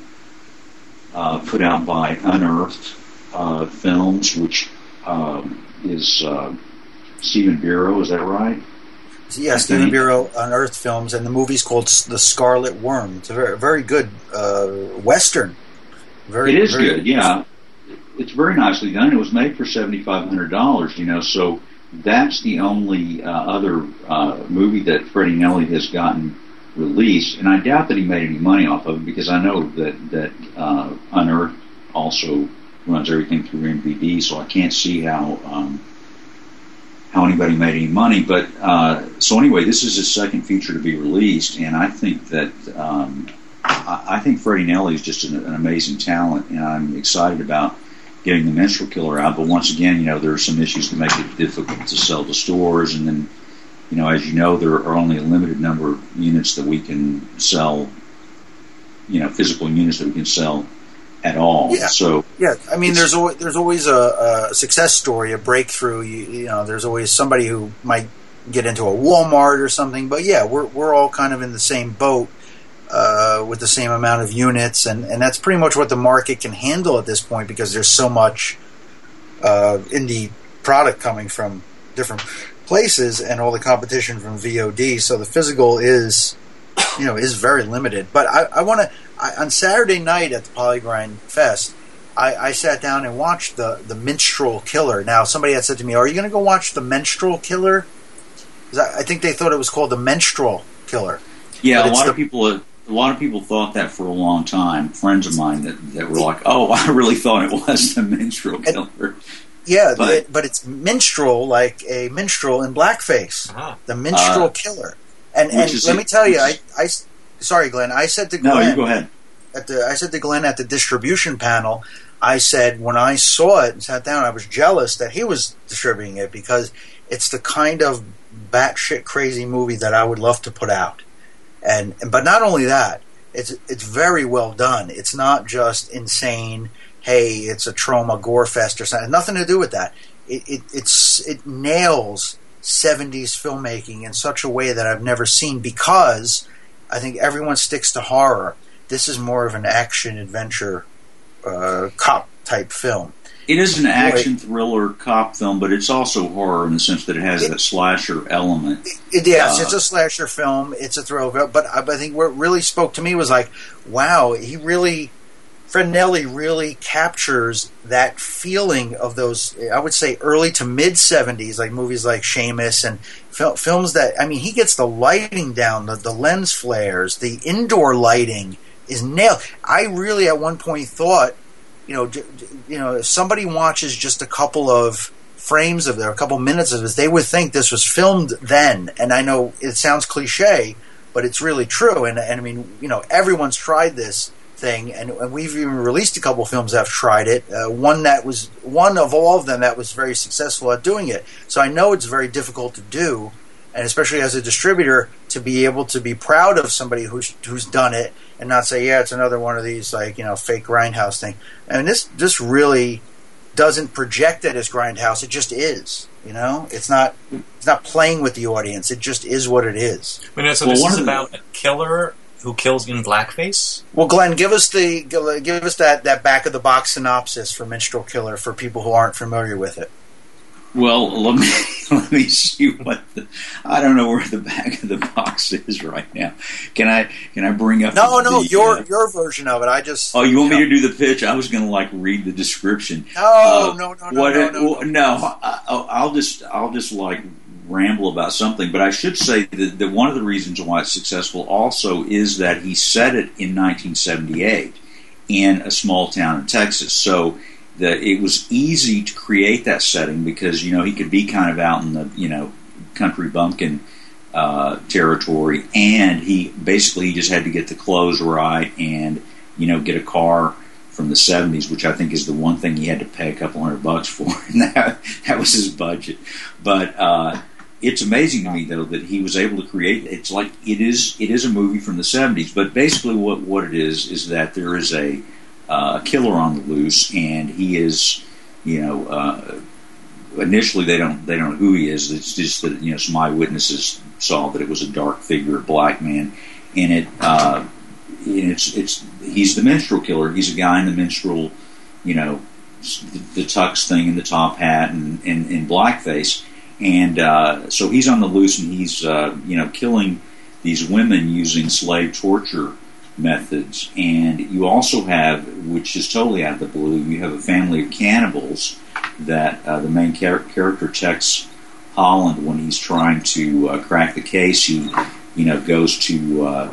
Speaker 6: uh, put out by Unearthed uh, Films, which um, is uh, Stephen Bureau, is that right?
Speaker 3: Yeah, Stephen Bureau, Unearthed Films, and the movie's called The Scarlet Worm. It's a very, very good uh, Western. Very,
Speaker 6: it is
Speaker 3: very
Speaker 6: good, yeah. It's very nicely done. It was made for seven thousand five hundred dollars, you know, so that's the only uh, other uh, movie that Freddie Nelly has gotten released, and I doubt that he made any money off of it, because I know that, that uh, Unearthed also runs everything through M V D, so I can't see how... Um, how anybody made any money, but uh, so anyway, this is his second feature to be released, and I think that um, I, I think Freddie Nelly is just an, an amazing talent, and I'm excited about getting The Minstrel Killer out. But once again, you know, there are some issues that make it difficult to sell to stores, and then, you know, as you know, there are only a limited number of units that we can sell, you know, physical units that we can sell at all.
Speaker 3: Yeah.
Speaker 6: So
Speaker 3: yeah, I mean, there's always, there's always a, a success story, a breakthrough. You, you know, there's always somebody who might get into a Walmart or something. But yeah, we're we're all kind of in the same boat uh, with the same amount of units, and, and that's pretty much what the market can handle at this point, because there's so much uh, indie product coming from different places, and all the competition from V O D. So the physical is, you know, is very limited. But I, I want to. On Saturday night at the Polygrind Fest, I, I sat down and watched the, the Minstrel Killer. Now, somebody had said to me, "Are you going to go watch the Minstrel Killer?" I, I think they thought it was called the Menstrual Killer.
Speaker 6: Yeah,
Speaker 3: but
Speaker 6: a lot
Speaker 3: the,
Speaker 6: of people, a lot of people thought that for a long time. Friends of mine that, that were like, "Oh, I really thought it was the Minstrel Killer." And,
Speaker 3: yeah,
Speaker 6: but,
Speaker 3: it, but it's minstrel, like a minstrel in blackface.
Speaker 4: Uh-huh.
Speaker 3: The Minstrel
Speaker 6: uh,
Speaker 3: Killer. And, and
Speaker 6: is,
Speaker 3: let me tell you,
Speaker 6: is,
Speaker 3: I, I, sorry, Glenn, I said to Glenn.
Speaker 6: No, you go ahead.
Speaker 3: At the, I said to Glenn at the distribution panel, I said when I saw it and sat down, I was jealous that he was distributing it, because it's the kind of batshit crazy movie that I would love to put out. And but not only that, it's it's very well done. It's not just insane. Hey, it's a trauma gore fest or something. Nothing to do with that. It it it's it nails seventies filmmaking in such a way that I've never seen, because I think everyone sticks to horror. This is more of an action adventure uh, cop type film.
Speaker 6: It is an action thriller cop film, but it's also horror in the sense that it has it, that slasher element.
Speaker 3: It, yes,
Speaker 6: uh,
Speaker 3: it's a slasher film. It's a thriller, but I, I think what really spoke to me was like, wow, he really, Fred Nelly really captures that feeling of those, I would say, early to mid seventies, like movies like Seamus and fil- films that, I mean, he gets the lighting down, the, the lens flares, the indoor lighting is nailed. I really at one point thought, you know, j- you know, if somebody watches just a couple of frames of it, a couple minutes of this, they would think this was filmed then. And I know it sounds cliche, but it's really true. And, and I mean, you know, everyone's tried this thing, and, and we've even released a couple of films that have tried it. Uh, one that was one of all of them that was very successful at doing it. So I know it's very difficult to do, and especially as a distributor, to be able to be proud of somebody who's who's done it and not say, yeah, it's another one of these, like, you know, fake Grindhouse thing. And this this really doesn't project it as Grindhouse. It just is. You know, it's not it's not playing with the audience. It just is what it is.
Speaker 4: I mean, so
Speaker 6: well,
Speaker 4: this is
Speaker 6: the,
Speaker 4: about a killer who kills in blackface?
Speaker 3: Well, Glenn, give us the give us that, that back of the box synopsis for Minstrel Killer for people who aren't familiar with it.
Speaker 6: Well, let me let me see what the, I don't know where the back of the box is right now. Can I can I bring up?
Speaker 3: No,
Speaker 6: the,
Speaker 3: no,
Speaker 6: the,
Speaker 3: your
Speaker 6: uh,
Speaker 3: your version of it. I just.
Speaker 6: Oh, you want
Speaker 3: you
Speaker 6: me
Speaker 3: know.
Speaker 6: to do the pitch? I was going to like read the description.
Speaker 3: No,
Speaker 6: uh,
Speaker 3: no, no, no,
Speaker 6: what
Speaker 3: no,
Speaker 6: it,
Speaker 3: no,
Speaker 6: well, no. I, I'll just I'll just like ramble about something, but I should say that, that one of the reasons why it's successful also is that he set it in nineteen seventy-eight in a small town in Texas. So that it was easy to create that setting because, you know, he could be kind of out in the, you know, country bumpkin uh, territory, and he basically he just had to get the clothes right and, you know, get a car from the seventies, which I think is the one thing he had to pay a couple hundred bucks for, and that, that was his budget. But uh, it's amazing to me, though, that he was able to create. It's like it is. It is a movie from the seventies, but basically, what what it is is that there is a uh, killer on the loose, and he is, you know, uh, initially they don't they don't know who he is. It's just that, you know, some eyewitnesses saw that it was a dark figure, a black man, and it. Uh, It's it's he's the minstrel killer. He's a guy in the minstrel, you know, the, the tux thing and the top hat and and, and blackface, and uh, so he's on the loose and he's uh, you know killing these women using slave torture methods. And you also have, which is totally out of the blue, you have a family of cannibals that uh, the main char- character Tex Holland, when he's trying to uh, crack the case, he you know goes to. Uh,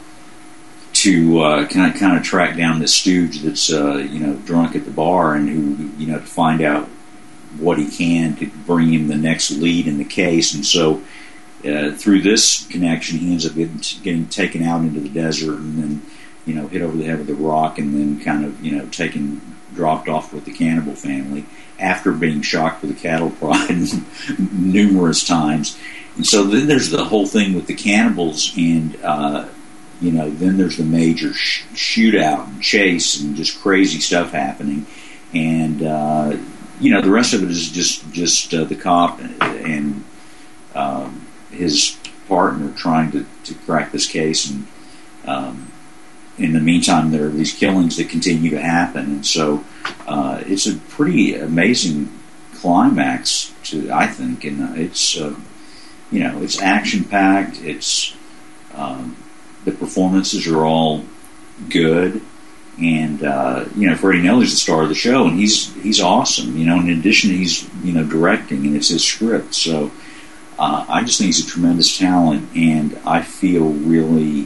Speaker 6: to uh, kind of kind of track down this stooge that's uh, you know drunk at the bar, and who you know to find out what he can to bring him the next lead in the case. And so uh, through this connection, he ends up getting, getting taken out into the desert, and then you know hit over the head with a rock, and then kind of you know taken dropped off with the cannibal family after being shocked with a cattle prod numerous times. And so then there's the whole thing with the cannibals, and uh, you know, then there's the major sh- shootout and chase and just crazy stuff happening, and uh, you know, the rest of it is just just uh, the cop and, and um, his partner trying to, to crack this case, and um, in the meantime, there are these killings that continue to happen, and so uh, it's a pretty amazing climax to I think, and uh, it's uh, you know, it's action packed, it's um, the performances are all good, and uh, you know Freddie Nelly's the star of the show, and he's he's awesome. You know, in addition, he's you know directing, and it's his script. So uh, I just think he's a tremendous talent, and I feel really,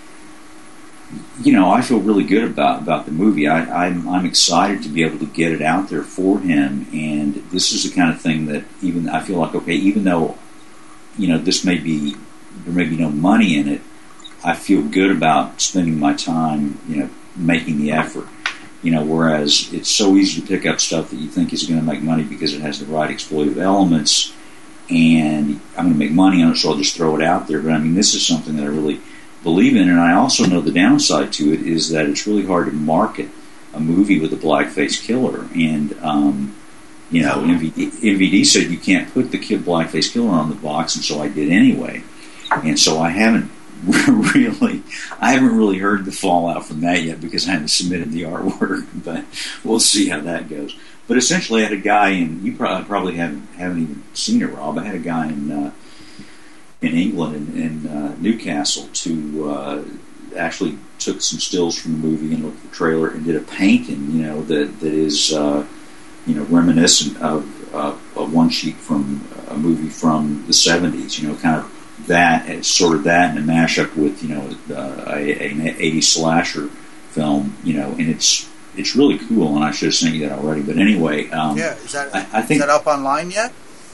Speaker 6: you know, I feel really good about, about the movie. I, I'm I'm excited to be able to get it out there for him, and this is the kind of thing that even I feel like okay, even though you know this may be there may be no money in it, I feel good about spending my time, you know, making the effort. You know, whereas it's so easy to pick up stuff that you think is going to make money because it has the right exploitive elements, and I'm going to make money on it, so I'll just throw it out there. But I mean, this is something that I really believe in, and I also know the downside to it is that it's really hard to market a movie with a blackface killer. And um, you know, M V D, M V D said you can't put the kid blackface killer on the box, and so I did anyway. And so I haven't. Really, I haven't really heard the fallout from that yet because I haven't submitted the artwork, but we'll see how that goes. But essentially, I had a guy in, you probably, probably haven't haven't even seen it, Rob. I had a guy in uh, in England, in, in uh, Newcastle, to uh, actually took some stills from the movie and looked at the trailer and did a painting, you know, that that is uh, you know reminiscent of uh, a one sheet from a movie from the seventies, you know, kind of. That it's sort of that, and a mashup with you know uh, a, an eighties slasher film, you know, and it's it's really cool. And I should have sent you that already, but anyway, um,
Speaker 3: yeah, is that
Speaker 6: I, I think,
Speaker 3: is that up online yet?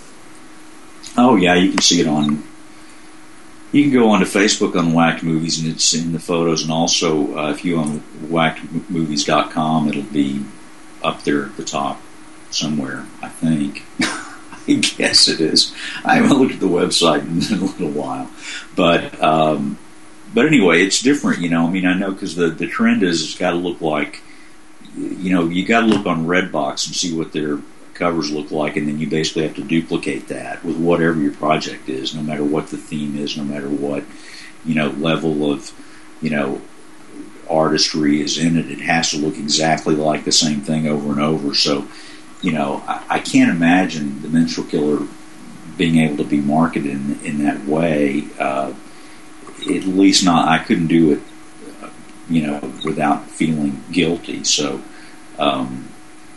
Speaker 6: Oh yeah, you can see it on. You can go onto Facebook on Whacked Movies, and it's in the photos, and also uh, if you go on whacked movies dot com, it'll be up there at the top somewhere, I think. I guess it is. I haven't looked at the website in a little while, but um, but anyway, it's different. You know, I mean, I know because the the trend is it's got to look like, you know, you got to look on Redbox and see what their covers look like, and then you basically have to duplicate that with whatever your project is, no matter what the theme is, no matter what you know level of you know artistry is in it. It has to look exactly like the same thing over and over. So. You know, I, I can't imagine the Minstrel Killer being able to be marketed in, in that way. Uh, at least not, I couldn't do it, uh, you know, without feeling guilty. So, um,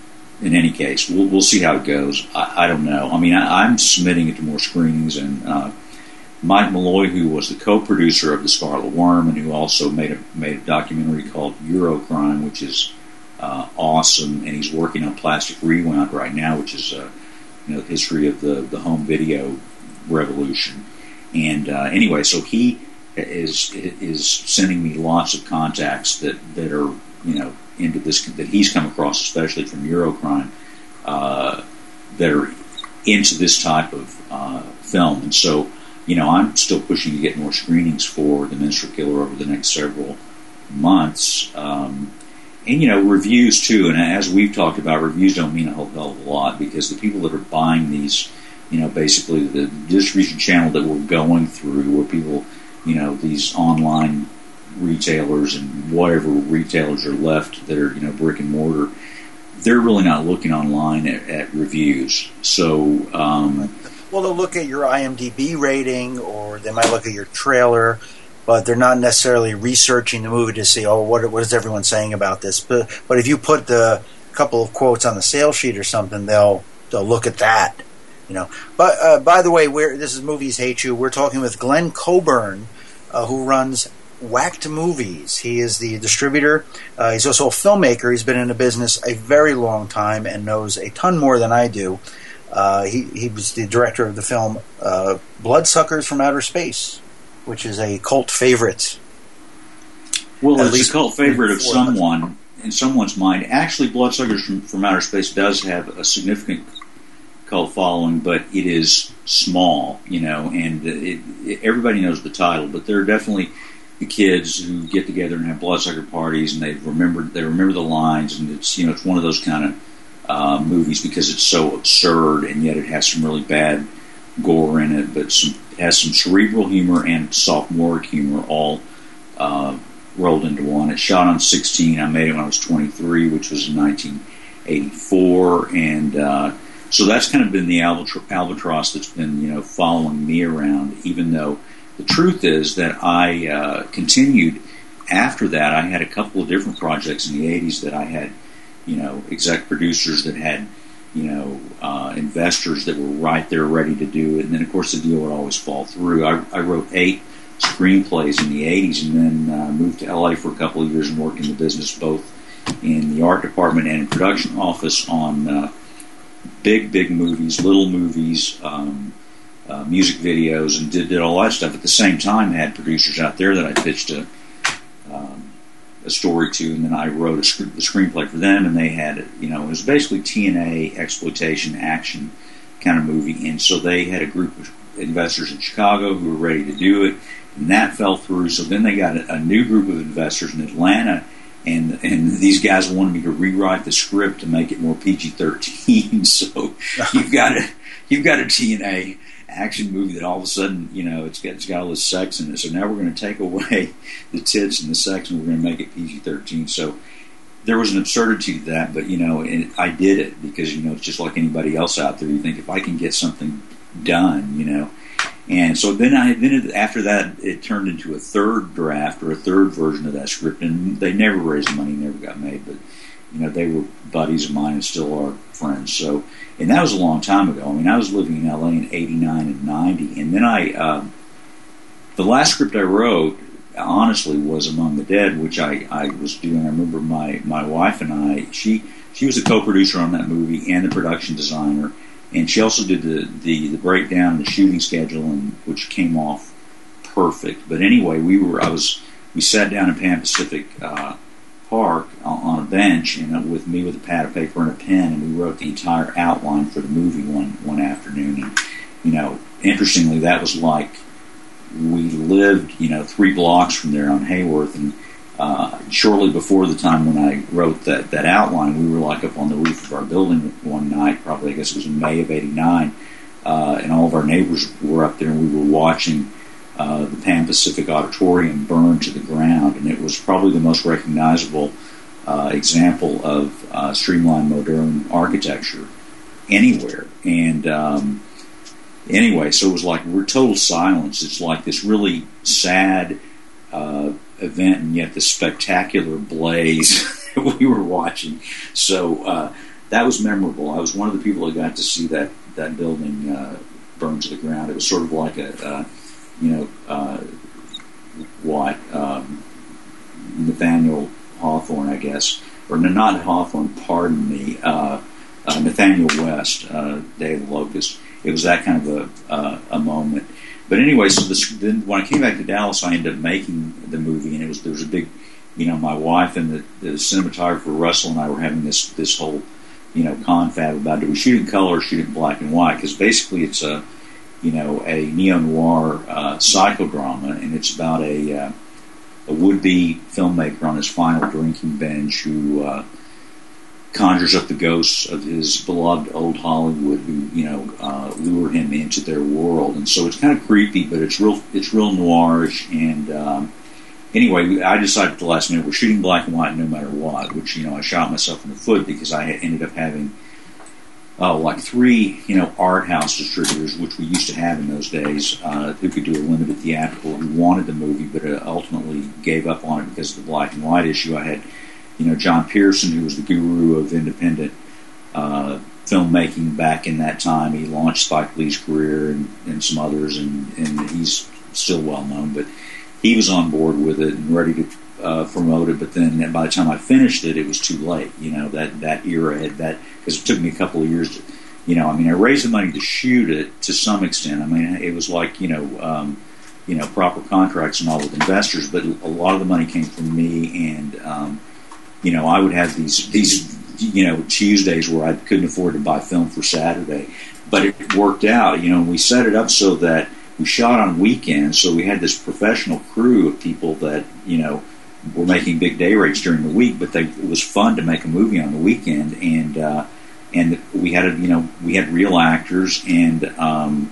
Speaker 6: in any case, we'll, we'll see how it goes. I, I don't know. I mean, I, I'm submitting it to more screenings, and uh, Mike Malloy, who was the co-producer of The Scarlet Worm and who also made a made a documentary called Eurocrime, which is uh, awesome, and he's working on Plastic Rewind right now, which is uh, you know the history of the, the home video revolution. And uh, anyway, so he is is sending me lots of contacts that, that are you know into this that he's come across, especially from Eurocrime, uh, that are into this type of uh, film. And so, you know, I'm still pushing to get more screenings for The Minstrel Killer over the next several months. Um, and, you know, reviews, too. And as we've talked about, reviews don't mean a whole hell of a lot, because the people that are buying these, you know, basically the distribution channel that we're going through, where people, you know, these online retailers and whatever retailers are left that are, you know, brick and mortar, they're really not looking online at, at reviews. So, um,
Speaker 3: well, they'll look at your IMDb rating, or they might look at your trailer, but they're not necessarily researching the movie to see, oh, what what is everyone saying about this? But but if you put the couple of quotes on the sales sheet or something, they'll they'll look at that, you know. But uh, by the way, we're this is Movies Hate You. We're talking with Glenn Coburn, uh, who runs Whacked Movies. He is the distributor. Uh, he's also a filmmaker. He's been in the business a very long time and knows a ton more than I do. Uh, he, he was the director of the film uh, Bloodsuckers from Outer Space, which is a cult favorite.
Speaker 6: Well, At it's a cult favorite of someone, in someone's mind. Actually, Bloodsuckers from, from Outer Space does have a significant cult following, but it is small, you know, and it, it, everybody knows the title, but there are definitely the kids who get together and have bloodsucker parties, and they remember they remember the lines, and it's you know it's one of those kind of uh, movies because it's so absurd, and yet it has some really bad gore in it, but some, it has some cerebral humor and sophomoric humor all uh, rolled into one. It's shot on sixteen. I made it when I was twenty-three, which was in nineteen eighty-four, and uh, so that's kind of been the albatros, albatross that's been you know following me around, even though the truth is that I uh, continued after that. I had a couple of different projects in the eighties that I had, you know, exec producers that had, you know, uh, investors that were right there ready to do it. And then, of course, the deal would always fall through. I, I wrote eight screenplays in the eighties and then uh, moved to L A for a couple of years and worked in the business both in the art department and in production office on uh, big, big movies, little movies, um, Uh, music videos, and did, did all that stuff. At the same time, I had producers out there that I pitched a, um, a story to, and then I wrote a, sc- a screenplay for them, and they had, you know, it was basically T N A, exploitation, action kind of movie, and so they had a group of investors in Chicago who were ready to do it, and that fell through, so then they got a, a new group of investors in Atlanta, and and these guys wanted me to rewrite the script to make it more P G thirteen, so you've got a, you've got a T N A action movie that all of a sudden, you know, it's got, it's got all this sex in it. So now we're going to take away the tits and the sex and we're going to make it P G thirteen. So there was an absurdity to that, but, you know, and I did it because, you know, it's just like anybody else out there. You think if I can get something done, you know. And so then I then it, after that, it turned into a third draft or a third version of that script, and they never raised money, never got made, but, you know, they were buddies of mine and still are friends. So, and that was a long time ago. I mean, I was living in L A in eighty-nine and ninety, and then I, uh, the last script I wrote, honestly, was Among the Dead, which I, I was doing. I remember my, my wife and I, she she was the co-producer on that movie and the production designer, and she also did the, the, the breakdown, the shooting schedule, and which came off perfect. But anyway, we were, I was, we sat down in Pan Pacific uh, Park on a bench, and uh, with me with a pad of paper and a pen, and we wrote the entire outline for the movie one one afternoon. And you know, interestingly, that was like we lived, you know, three blocks from there on Hayworth, and uh, shortly before the time when I wrote that that outline, we were like up on the roof of our building one night, probably I guess it was in May of eighty-nine, uh, and all of our neighbors were up there, and we were watching Uh, the Pan Pacific Auditorium burned to the ground, and it was probably the most recognizable uh, example of uh, streamlined modern architecture anywhere. And um, anyway, so it was like we're total silence. It's like this really sad uh, event, and yet this spectacular blaze that we were watching. So uh, that was memorable. I was one of the people that got to see that that building uh, burn to the ground. It was sort of like a, uh, you know, uh, what um, Nathaniel Hawthorne, I guess, or not Hawthorne. Pardon me, uh, uh, Nathaniel West, uh, Day of the Locust. It was that kind of a uh, a moment. But anyway, so this, then when I came back to Dallas, I ended up making the movie, and it was there was a big, you know, my wife and the, the cinematographer Russell and I were having this this whole, you know, confab about do we shoot in color or shoot it in black and white? Because basically it's a, you know, a neo noir uh, psychodrama, and it's about a uh, a would be filmmaker on his final drinking binge who uh, conjures up the ghosts of his beloved old Hollywood, who you know uh, lure him into their world, and so it's kind of creepy, but it's real it's real noirish. And um, anyway, I decided at the last minute we're shooting black and white no matter what, which you know I shot myself in the foot because I ended up having oh like three you know art house distributors, which we used to have in those days, uh, who could do a limited theatrical, who wanted the movie but uh, ultimately gave up on it because of the black and white issue. I had you know John Pearson, who was the guru of independent uh, filmmaking back in that time. He launched Spike Lee's career and, and some others, and, and he's still well known, but he was on board with it and ready to uh, promote it. But then by the time I finished it, it was too late. You know, that, that era had that, because it took me a couple of years to, you know, I mean, I raised the money to shoot it to some extent. I mean, it was like, you know, um, you know, proper contracts and all with investors, but a lot of the money came from me, and, um, you know, I would have these, these, you know, Tuesdays where I couldn't afford to buy film for Saturday. But it worked out, you know, and we set it up so that we shot on weekends, so we had this professional crew of people that, you know, were making big day rates during the week, but they, it was fun to make a movie on the weekend, and uh, and we had, a, you know, we had real actors, and um,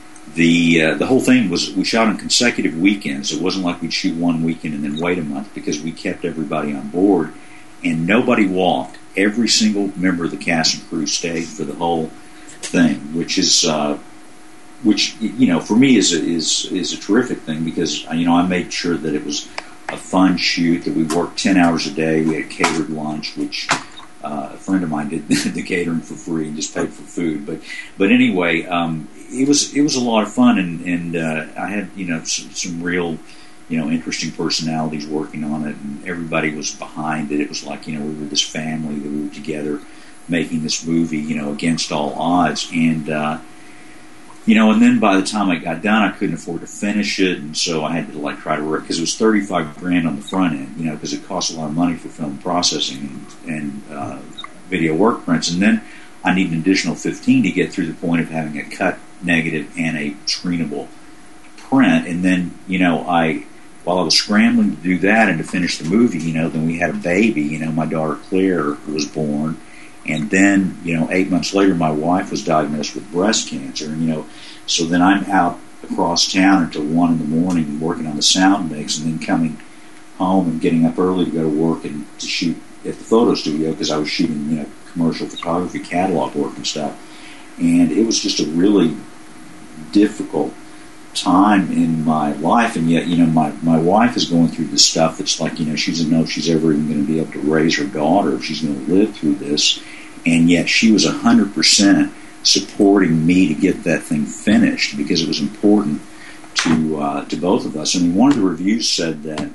Speaker 6: the uh, the whole thing was we shot on consecutive weekends. It wasn't like we'd shoot one weekend and then wait a month, because we kept everybody on board. And nobody walked. Every single member of the cast and crew stayed for the whole thing, which is, uh, which you know, for me is a, is is a terrific thing, because you know I made sure that it was a fun shoot, that we worked ten hours a day. We had catered lunch, which uh, a friend of mine did the catering for free and just paid for food. But but anyway, um, it was it was a lot of fun, and and uh, I had you know some, some real. you know, interesting personalities working on it, and everybody was behind it. It was like, you know, we were this family that we were together making this movie, you know, against all odds. And, uh, you know, and then by the time I got done, I couldn't afford to finish it, and so I had to, like, try to work, because it was thirty-five grand on the front end, you know, because it costs a lot of money for film processing and, and uh, video work prints. And then I need an additional fifteen to get through the point of having a cut negative and a screenable print. And then, you know, I... while I was scrambling to do that and to finish the movie, you know, then we had a baby. You know, my daughter Claire was born, and then, you know, eight months later, my wife was diagnosed with breast cancer. And you know, so then I'm out across town until one in the morning working on the sound mix, and then coming home and getting up early to go to work and to shoot at the photo studio, because I was shooting, you know, commercial photography, catalog work and stuff. And it was just a really difficult time in my life, and yet, you know, my, my wife is going through this stuff. It's like, you know, she doesn't know if she's ever even going to be able to raise her daughter, if she's going to live through this, and yet she was one hundred percent supporting me to get that thing finished, because it was important to uh, to both of us. I mean, one of the reviews said that,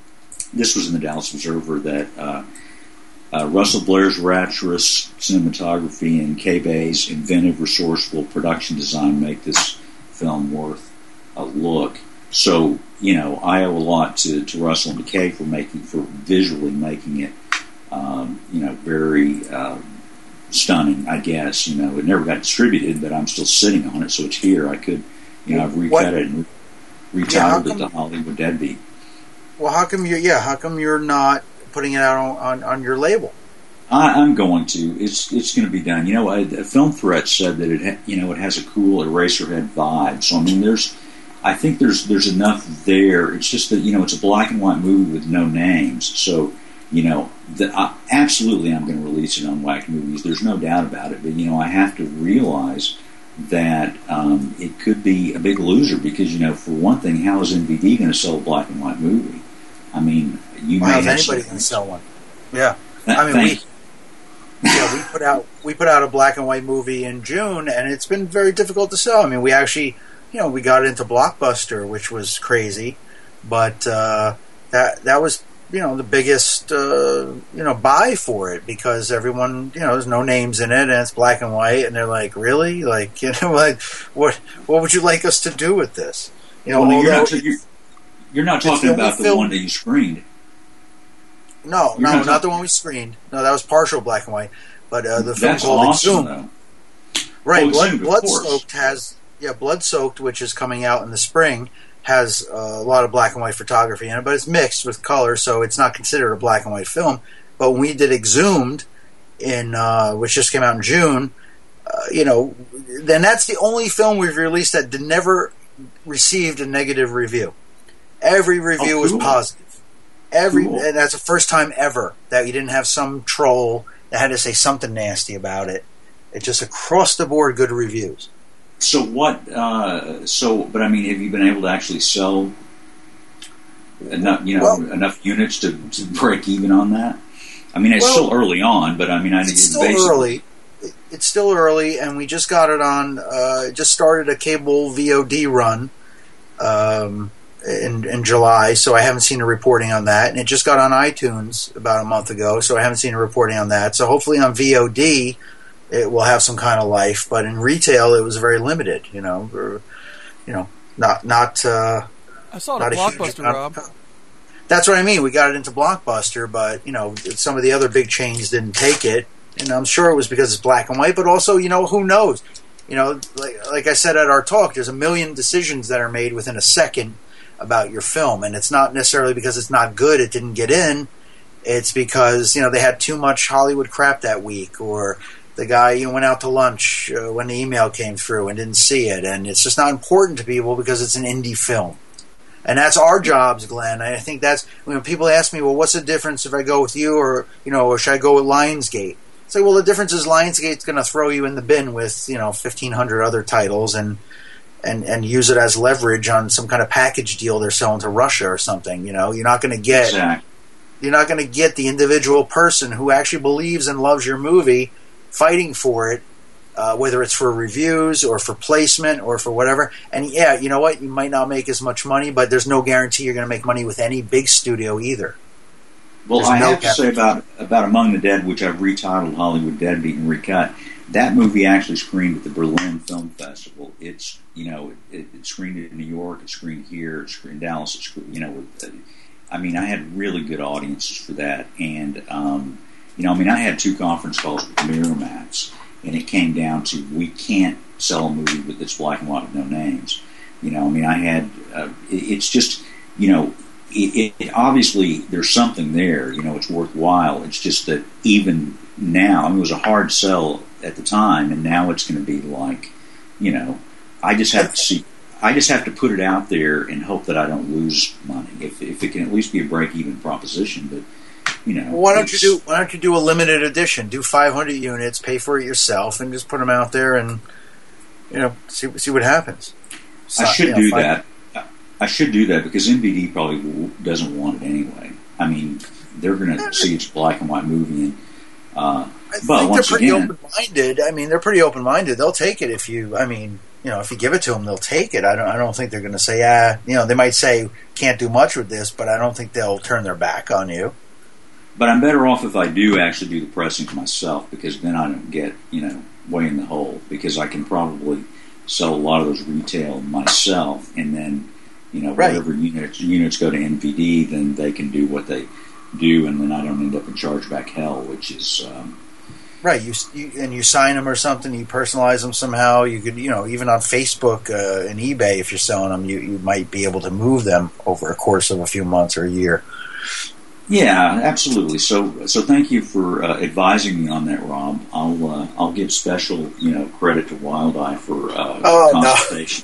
Speaker 6: this was in the Dallas Observer, that uh, uh, Russell Blair's rapturous cinematography and Kay Bay's inventive, resourceful production design make this film worth a look. So, you know, I owe a lot to, to Russell and to Kay for making, for visually making it, um, you know, very uh, stunning, I guess. You know, it never got distributed, but I'm still sitting on it, so it's here. I could, you know, I've recut what? it and retitled yeah, it to Hollywood Deadbeat.
Speaker 3: Well, how come you? Yeah, how come you're not putting it out on, on, on your label?
Speaker 6: I, I'm going to. It's it's going to be done. You know, a, a Film Threat said that it, ha, you know, it has a cool Eraserhead vibe. So I mean, there's, I think there's there's enough there. It's just that, you know, it's a black and white movie with no names. So, you know, the, uh, absolutely, I'm going to release it on Whack Movies. There's no doubt about it. But you know, I have to realize that um, it could be a big loser, because, you know, for one thing, how is N B D going to sell a black and white movie? I mean, you
Speaker 3: well,
Speaker 6: may
Speaker 3: how's
Speaker 6: have
Speaker 3: anybody
Speaker 6: some,
Speaker 3: can sell one. Yeah,
Speaker 6: Th-
Speaker 3: I mean,
Speaker 6: thank,
Speaker 3: we. Yeah, we put out we put out a black and white movie in June, and it's been very difficult to sell. I mean, we actually, you know, we got into Blockbuster, which was crazy, but uh, that that was, you know, the biggest uh, you know buy for it, because everyone, you know, there's no names in it, and it's black and white, and they're like, really, like, you know, like, what what would you like us to do with this? You know,
Speaker 6: well, you're, not,
Speaker 3: although,
Speaker 6: you're, you're not talking
Speaker 3: the
Speaker 6: about the
Speaker 3: film,
Speaker 6: one that you screened.
Speaker 3: No,
Speaker 6: You're
Speaker 3: no,
Speaker 6: not,
Speaker 3: not the one we screened. No, that was partial black and white. But uh, the film
Speaker 6: That's
Speaker 3: called
Speaker 6: awesome,
Speaker 3: Exhumed.
Speaker 6: though.
Speaker 3: Right,
Speaker 6: Oh,
Speaker 3: Blood,
Speaker 6: Exhumed, of
Speaker 3: Blood
Speaker 6: course.
Speaker 3: Soaked has yeah, Blood Soaked, which is coming out in the spring, has uh, a lot of black and white photography in it, but it's mixed with color, so it's not considered a black and white film. But when we did Exhumed, in uh, which just came out in June, uh, you know, then that's the only film we've released that did never received a negative review. Every review
Speaker 6: Oh,
Speaker 3: was
Speaker 6: cool.
Speaker 3: positive. Every
Speaker 6: Cool.
Speaker 3: and that's the first time ever that you didn't have some troll that had to say something nasty about it. It just across the board good reviews.
Speaker 6: So what? Uh, so, but I mean, have you been able to actually sell enough, you know,
Speaker 3: Well-
Speaker 6: enough units to, to break even on that? I mean, it's
Speaker 3: Well,
Speaker 6: still early on, but I mean, I
Speaker 3: It's still
Speaker 6: basically,
Speaker 3: early. It- It's still early, and we just got it on. Uh, just started a cable V O D run um, in in July, so I haven't seen a reporting on that. And it just got on iTunes about a month ago, so I haven't seen a reporting on that. So hopefully on V O D it will have some kind of life, but in retail it was very limited. You know, or, you know, not not. Uh,
Speaker 5: I saw it
Speaker 3: not
Speaker 5: at
Speaker 3: a huge
Speaker 5: Blockbuster,
Speaker 3: amount.
Speaker 5: Rob.
Speaker 3: That's what I mean. We got it into Blockbuster, but you know, some of the other big chains didn't take it, and I'm sure it was because it's black and white. But also, you know, who knows? You know, like like I said at our talk, there's a million decisions that are made within a second about your film, and it's not necessarily because it's not good, it didn't get in. It's because, you know, they had too much Hollywood crap that week, or the guy, you know, went out to lunch uh, when the email came through and didn't see it, and it's just not important to people because it's an indie film. And that's our jobs, Glenn. I think that's when people ask me, well, what's the difference if I go with you, or, you know, or should I go with Lionsgate? It's like, well, the difference is Lionsgate's going to throw you in the bin with, you know, fifteen hundred other titles and, and, and use it as leverage on some kind of package deal they're selling to Russia or something. You know, you're not going to get,
Speaker 6: exactly.
Speaker 3: you're not going to get the individual person who actually believes and loves your movie fighting for it. Uh, whether it's for reviews or for placement or for whatever. And yeah, you know what? You might not make as much money, but there's no guarantee you're going to make money with any big studio either.
Speaker 6: Well,
Speaker 3: There's
Speaker 6: I
Speaker 3: no
Speaker 6: have to
Speaker 3: cap-
Speaker 6: say about about Among the Dead, which I've retitled Hollywood Deadbeat and recut. That movie actually screened at the Berlin Film Festival. It's, you know, it, it screened in New York, it screened here, it screened in Dallas. It screened, you know, I mean, I had really good audiences for that, and um, you know, I mean, I had two conference calls with Miramax. And it came down to, we can't sell a movie with this black and white with no names. You know, I mean, I had, uh, it, it's just, you know, it, it obviously there's something there. You know, it's worthwhile. It's just that even now, I mean, it was a hard sell at the time, and now it's going to be like, you know, I just have to see, I just have to put it out there and hope that I don't lose money. If if it can at least be a break-even proposition, but. You know,
Speaker 3: Well, why don't you do why don't you do a limited edition? Do five hundred units, pay for it yourself, and just put them out there, and you know, see see what happens. So,
Speaker 6: I should
Speaker 3: you know,
Speaker 6: do
Speaker 3: find-
Speaker 6: that. I should do that because N B D probably w- doesn't want it anyway. I mean, they're going to see it's a black and white movie, and uh,
Speaker 3: I
Speaker 6: but
Speaker 3: think
Speaker 6: once
Speaker 3: they're pretty
Speaker 6: again,
Speaker 3: open-minded. I mean, they're pretty open-minded. They'll take it if you. I mean, you know, if you give it to them, they'll take it. I don't. I don't think they're going to say, ah, you know, they might say can't do much with this, but I don't think they'll turn their back on you.
Speaker 6: but I'm better off if I do actually do the pressing myself because then I don't get, you know, way in the hole because I can probably sell a lot of those retail myself, and then, you know,
Speaker 3: Right.
Speaker 6: whatever units units go to N V D, then they can do what they do, and then I don't end up in chargeback hell, which is. Um,
Speaker 3: Right, you, you and you sign them or something. You personalize them somehow. You could, you know, even on Facebook uh, and eBay, if you're selling them, you, you might be able to move them over a course of a few months or a year.
Speaker 6: Yeah, absolutely. So, so thank you for uh, advising me on that, Rob. I'll uh, I'll give special, you know, credit to Wild Eye for uh,
Speaker 3: Oh, no.
Speaker 6: consultation.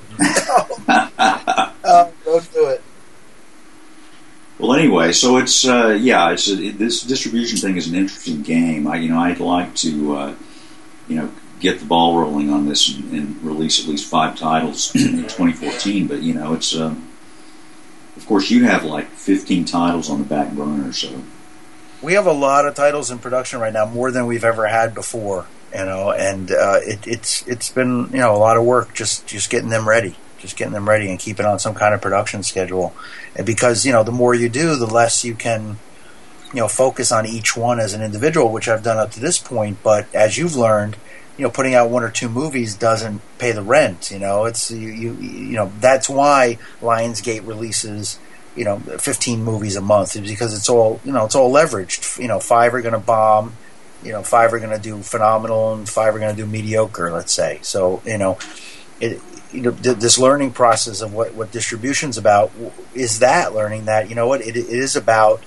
Speaker 3: Oh, don't do it.
Speaker 6: Well, anyway, so it's uh, yeah, it's a, it, this distribution thing is an interesting game. I, you know, I'd like to, uh, you know, get the ball rolling on this and, and release at least five titles in twenty fourteen. But you know, it's um, of course you have like fifteen titles on the back burner, so
Speaker 3: we have a lot of titles in production right now, more than we've ever had before. You know, and uh, it, it's it's been you know a lot of work just just getting them ready, just getting them ready, and keeping on some kind of production schedule. And because you know the more you do, the less you can you know focus on each one as an individual, which I've done up to this point. But as you've learned, you know, putting out one or two movies doesn't pay the rent. You know, it's you you, you know that's why Lionsgate releases you know fifteen movies a month, is because it's all you know it's all leveraged. You know, five are going to bomb. You know, five are going to do phenomenal, and five are going to do mediocre. Let's say so. You know, it, you know, th- this learning process of what what distribution's about is that learning that you know what it, it is about.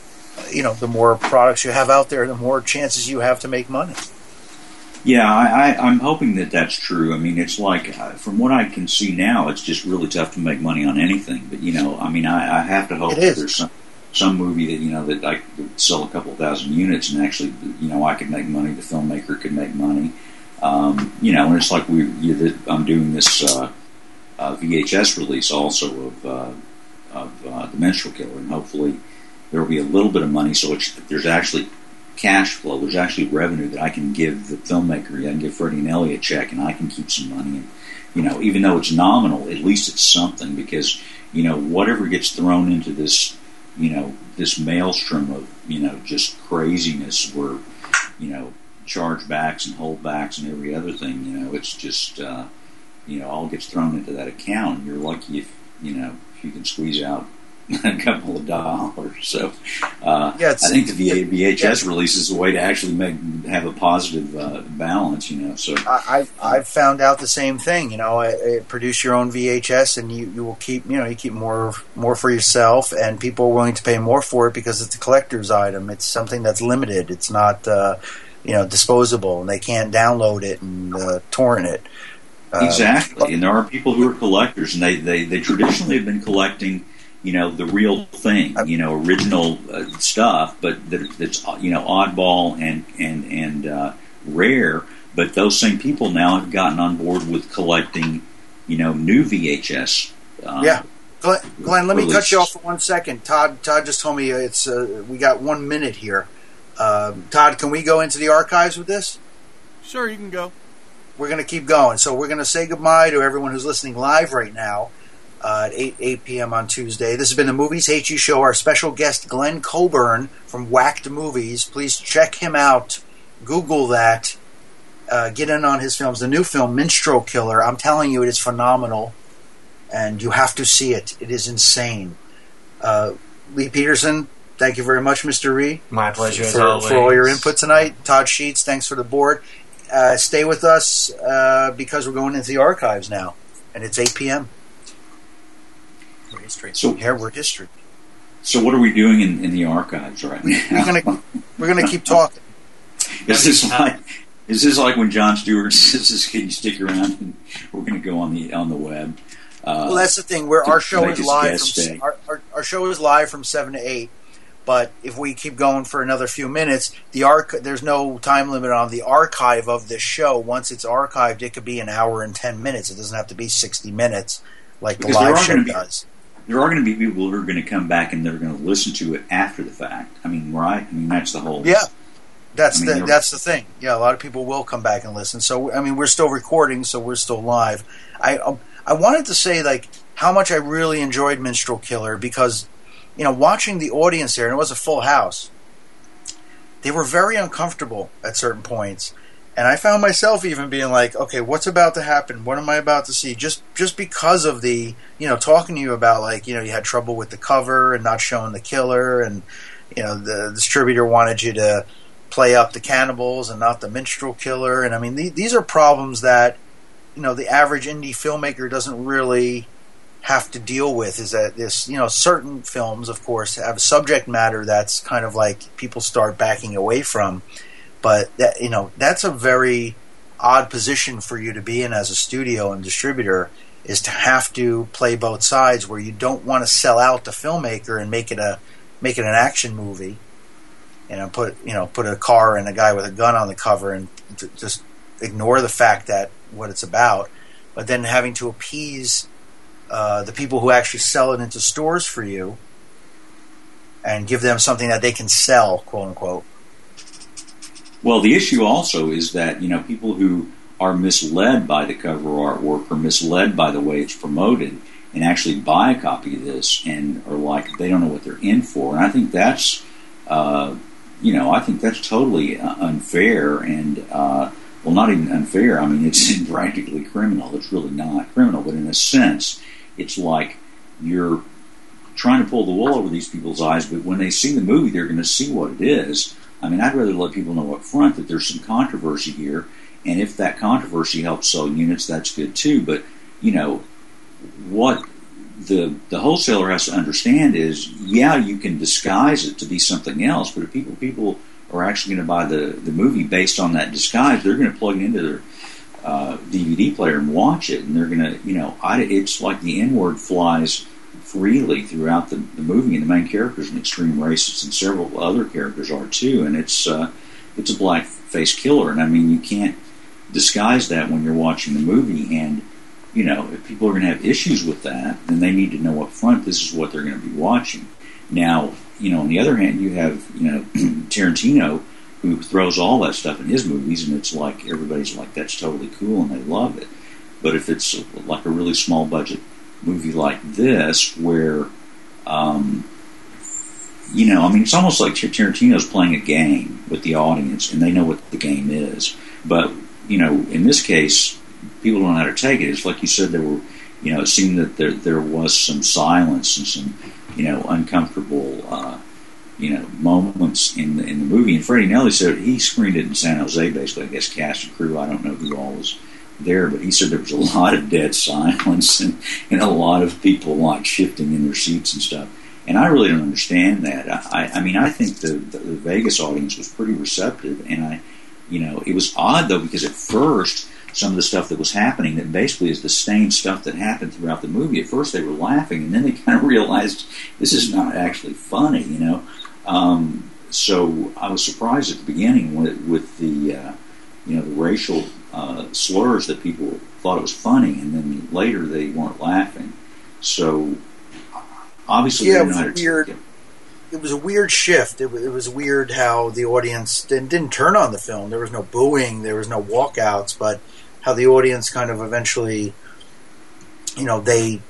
Speaker 3: You know, the more products you have out there, the more chances you have to make money.
Speaker 6: Yeah, I, I, I'm hoping that that's true. I mean, it's like uh, from what I can see now, it's just really tough to make money on anything. But you know, I mean, I, I have to hope that there's some. some movie that, you know, that I could sell a couple of thousand units and actually, you know, I could make money, the filmmaker could make money. Um, you know, and it's like we, you, that I'm doing this uh, uh, V H S release also of, uh, of uh, The Minstrel Killer, and hopefully there will be a little bit of money, so it's, there's actually cash flow, there's actually revenue that I can give the filmmaker, I can give Freddie and Ellie a check, and I can keep some money. And, you know, even though it's nominal, at least it's something, because, you know, whatever gets thrown into this, you know, this maelstrom of, you know, just craziness where, you know, chargebacks and holdbacks and every other thing, you know, it's just, uh, you know, all gets thrown into that account. And you're lucky if, you know, if you can squeeze out a couple of dollars. So uh, yeah, I think the V H S yeah. release is a way to actually make have a positive uh, balance, you know. So
Speaker 3: I, I've, I've found out the same thing. You know, I, I produce your own V H S, and you, you will keep you know you keep more more for yourself, and people are willing to pay more for it because it's a collector's item. It's something that's limited. It's not uh, you know disposable, and they can't download it and uh, torrent it.
Speaker 6: Uh, exactly, and there are people who are collectors, and they, they, they traditionally have been collecting, you know, the real thing, you know, original uh, stuff, but that, that's, you know, oddball and and and uh, rare. But those same people now have gotten on board with collecting, you know, new V H S. Uh,
Speaker 3: yeah, Glenn, Glenn let me cut you off for one second. Todd, Todd just told me it's uh, we got one minute here. Uh, Todd, can we go into the archives with this?
Speaker 5: Sure, you can go.
Speaker 3: We're going to keep going. So we're going to say goodbye to everyone who's listening live right now uh, at eight p.m. on Tuesday. This has been the Movies Hate You Show. Our special guest, Glenn Coburn from Whacked Movies. Please check him out. Google that. Uh, get in on his films. The new film, Minstrel Killer. I'm telling you, it is phenomenal. And you have to see it. It is insane. Uh, Lee Peterson, thank you very much, Mister Ree.
Speaker 4: My pleasure,
Speaker 3: for,
Speaker 4: as always.
Speaker 3: For all your input tonight. Todd Sheets, thanks for the board. Uh, stay with us uh, because we're going into the archives now, and it's eight p.m. We're history.
Speaker 6: So
Speaker 3: here we're history.
Speaker 6: So what are we doing in, in the archives right now?
Speaker 3: We're gonna we're gonna keep talking.
Speaker 6: Is this like is this like when Jon Stewart says, "Can you stick around?" And we're going to go on the on the web. Uh,
Speaker 3: well, that's the thing. Where our show is live from our, our, our show is live from seven to eight. But if we keep going for another few minutes, the arch- there's no time limit on the archive of this show. Once it's archived, it could be an hour and ten minutes. It doesn't have to be sixty minutes like because the live show
Speaker 6: be,
Speaker 3: does.
Speaker 6: There are going to be people who are going to come back and they're going to listen to it after the fact. I mean, right? I mean, that's the whole.
Speaker 3: Yeah, that's
Speaker 6: I mean,
Speaker 3: the that's the thing. Yeah, a lot of people will come back and listen. So I mean, we're still recording, so we're still live. I um, I wanted to say like how much I really enjoyed Minstrel Killer because. You know, watching the audience there, and it was a full house, they were very uncomfortable at certain points. And I found myself even being like, okay, what's about to happen? What am I about to see? Just just because of the, you know, talking to you about, like, you know, you had trouble with the cover and not showing the killer, and, you know, the distributor wanted you to play up the cannibals and not the minstrel killer. And, I mean, th- these are problems that, you know, the average indie filmmaker doesn't really have to deal with. Is that this, you know, certain films, of course, have a subject matter that's kind of like people start backing away from, but that, you know, that's a very odd position for you to be in as a studio and distributor, is to have to play both sides, where you don't want to sell out the filmmaker and make it a make it an action movie, and put you know put a car and a guy with a gun on the cover and t- just ignore the fact that what it's about, but then having to appease Uh, the people who actually sell it into stores for you, and give them something that they can sell, quote unquote.
Speaker 6: Well, the issue also is that, you know, people who are misled by the cover artwork or misled by the way it's promoted and actually buy a copy of this and are like, they don't know what they're in for. And I think that's, uh, you know, I think that's totally unfair and, uh, well, not even unfair. I mean, it's practically criminal. It's really not criminal, but in a sense, it's like you're trying to pull the wool over these people's eyes, but when they see the movie, they're going to see what it is. I mean, I'd rather let people know up front that there's some controversy here, and if that controversy helps sell units, that's good too. But, you know, what the the wholesaler has to understand is, yeah, you can disguise it to be something else, but if people people are actually going to buy the, the movie based on that disguise, they're going to plug it into their uh, D V D player and watch it, and they're going to, you know, I, it's like the N-word flies freely throughout the, the movie, and the main character is an extreme racist, and several other characters are too, and it's uh, it's a black-face killer, and I mean, you can't disguise that when you're watching the movie, and, you know, if people are going to have issues with that, then they need to know up front this is what they're going to be watching. Now, you know, on the other hand, you have, you know, Tarantino, who throws all that stuff in his movies, and it's like, everybody's like, that's totally cool, and they love it. But if it's like a really small budget movie like this, where, um, you know, I mean, it's almost like Tarantino's playing a game with the audience, and they know what the game is. But, you know, in this case, people don't know how to take it. It's like you said, there were, you know, it seemed that there there was some silence and some, you know, uncomfortable, uh, you know, moments in the, in the movie. And Freddie Nelly said he screened it in San Jose, basically, I guess, cast and crew. I don't know who all was there, but he said there was a lot of dead silence and, and a lot of people like shifting in their seats and stuff. And I really don't understand that. I, I mean, I think the, the, the Vegas audience was pretty receptive, and I, you know, it was odd though, because at first some of the stuff that was happening that basically is the same stuff that happened throughout the movie. At first they were laughing, and then they kind of realized this is not actually funny, you know. Um, so I was surprised at the beginning with, with the, uh, you know, the racial uh, slurs that people thought it was funny, and then later they weren't laughing. So obviously,
Speaker 3: yeah,
Speaker 6: they
Speaker 3: it
Speaker 6: didn't
Speaker 3: was
Speaker 6: know how to
Speaker 3: weird.
Speaker 6: take it.
Speaker 3: It was a weird shift. It was, it was weird how the audience didn't, didn't turn on the film. There was no booing, there was no walkouts, but how the audience kind of eventually, you know, they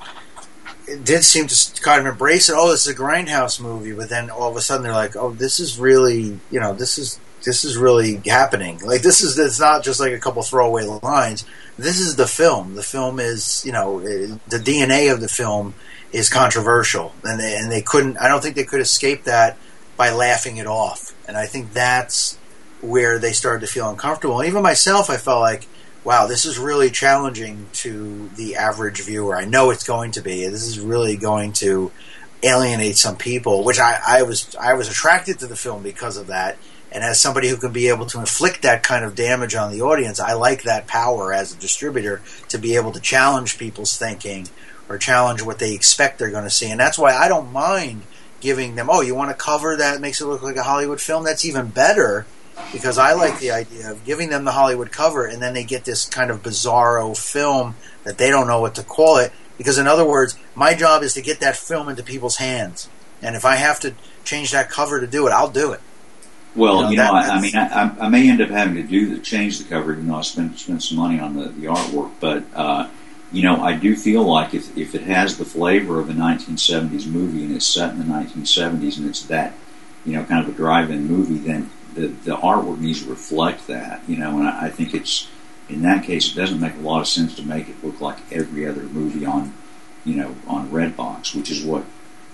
Speaker 3: it did seem to kind of embrace it. Oh, this is a Grindhouse movie, but then all of a sudden they're like, oh, this is really, you know, this is this is really happening. Like, this is, it's not just like a couple throwaway lines. This is the film. The film is, you know, the D N A of the film is controversial, and they, and they couldn't, I don't think they could escape that by laughing it off. And I think that's where they started to feel uncomfortable. And even myself, I felt like, wow, this is really challenging to the average viewer. I know it's going to be. This is really going to alienate some people, which I, I was I was attracted to the film because of that. And as somebody who can be able to inflict that kind of damage on the audience, I like that power as a distributor to be able to challenge people's thinking or challenge what they expect they're going to see. And that's why I don't mind giving them, oh, you want a cover that makes it look like a Hollywood film? That's even better, because I like the idea of giving them the Hollywood cover and then they get this kind of bizarro film that they don't know what to call it. Because in other words, my job is to get that film into people's hands. And if I have to change that cover to do it, I'll do it.
Speaker 6: Well,
Speaker 3: You know,
Speaker 6: you know,
Speaker 3: that-
Speaker 6: I, I mean, I, I may end up having to do the change the cover, even though I spent spent some money on the, the artwork. But uh, you know, I do feel like if if it has the flavor of a nineteen seventies movie and it's set in the nineteen seventies and it's that, you know, kind of a drive-in movie, then the the artwork needs to reflect that. You know, and I, I think it's, in that case, it doesn't make a lot of sense to make it look like every other movie on, you know, on Redbox, which is what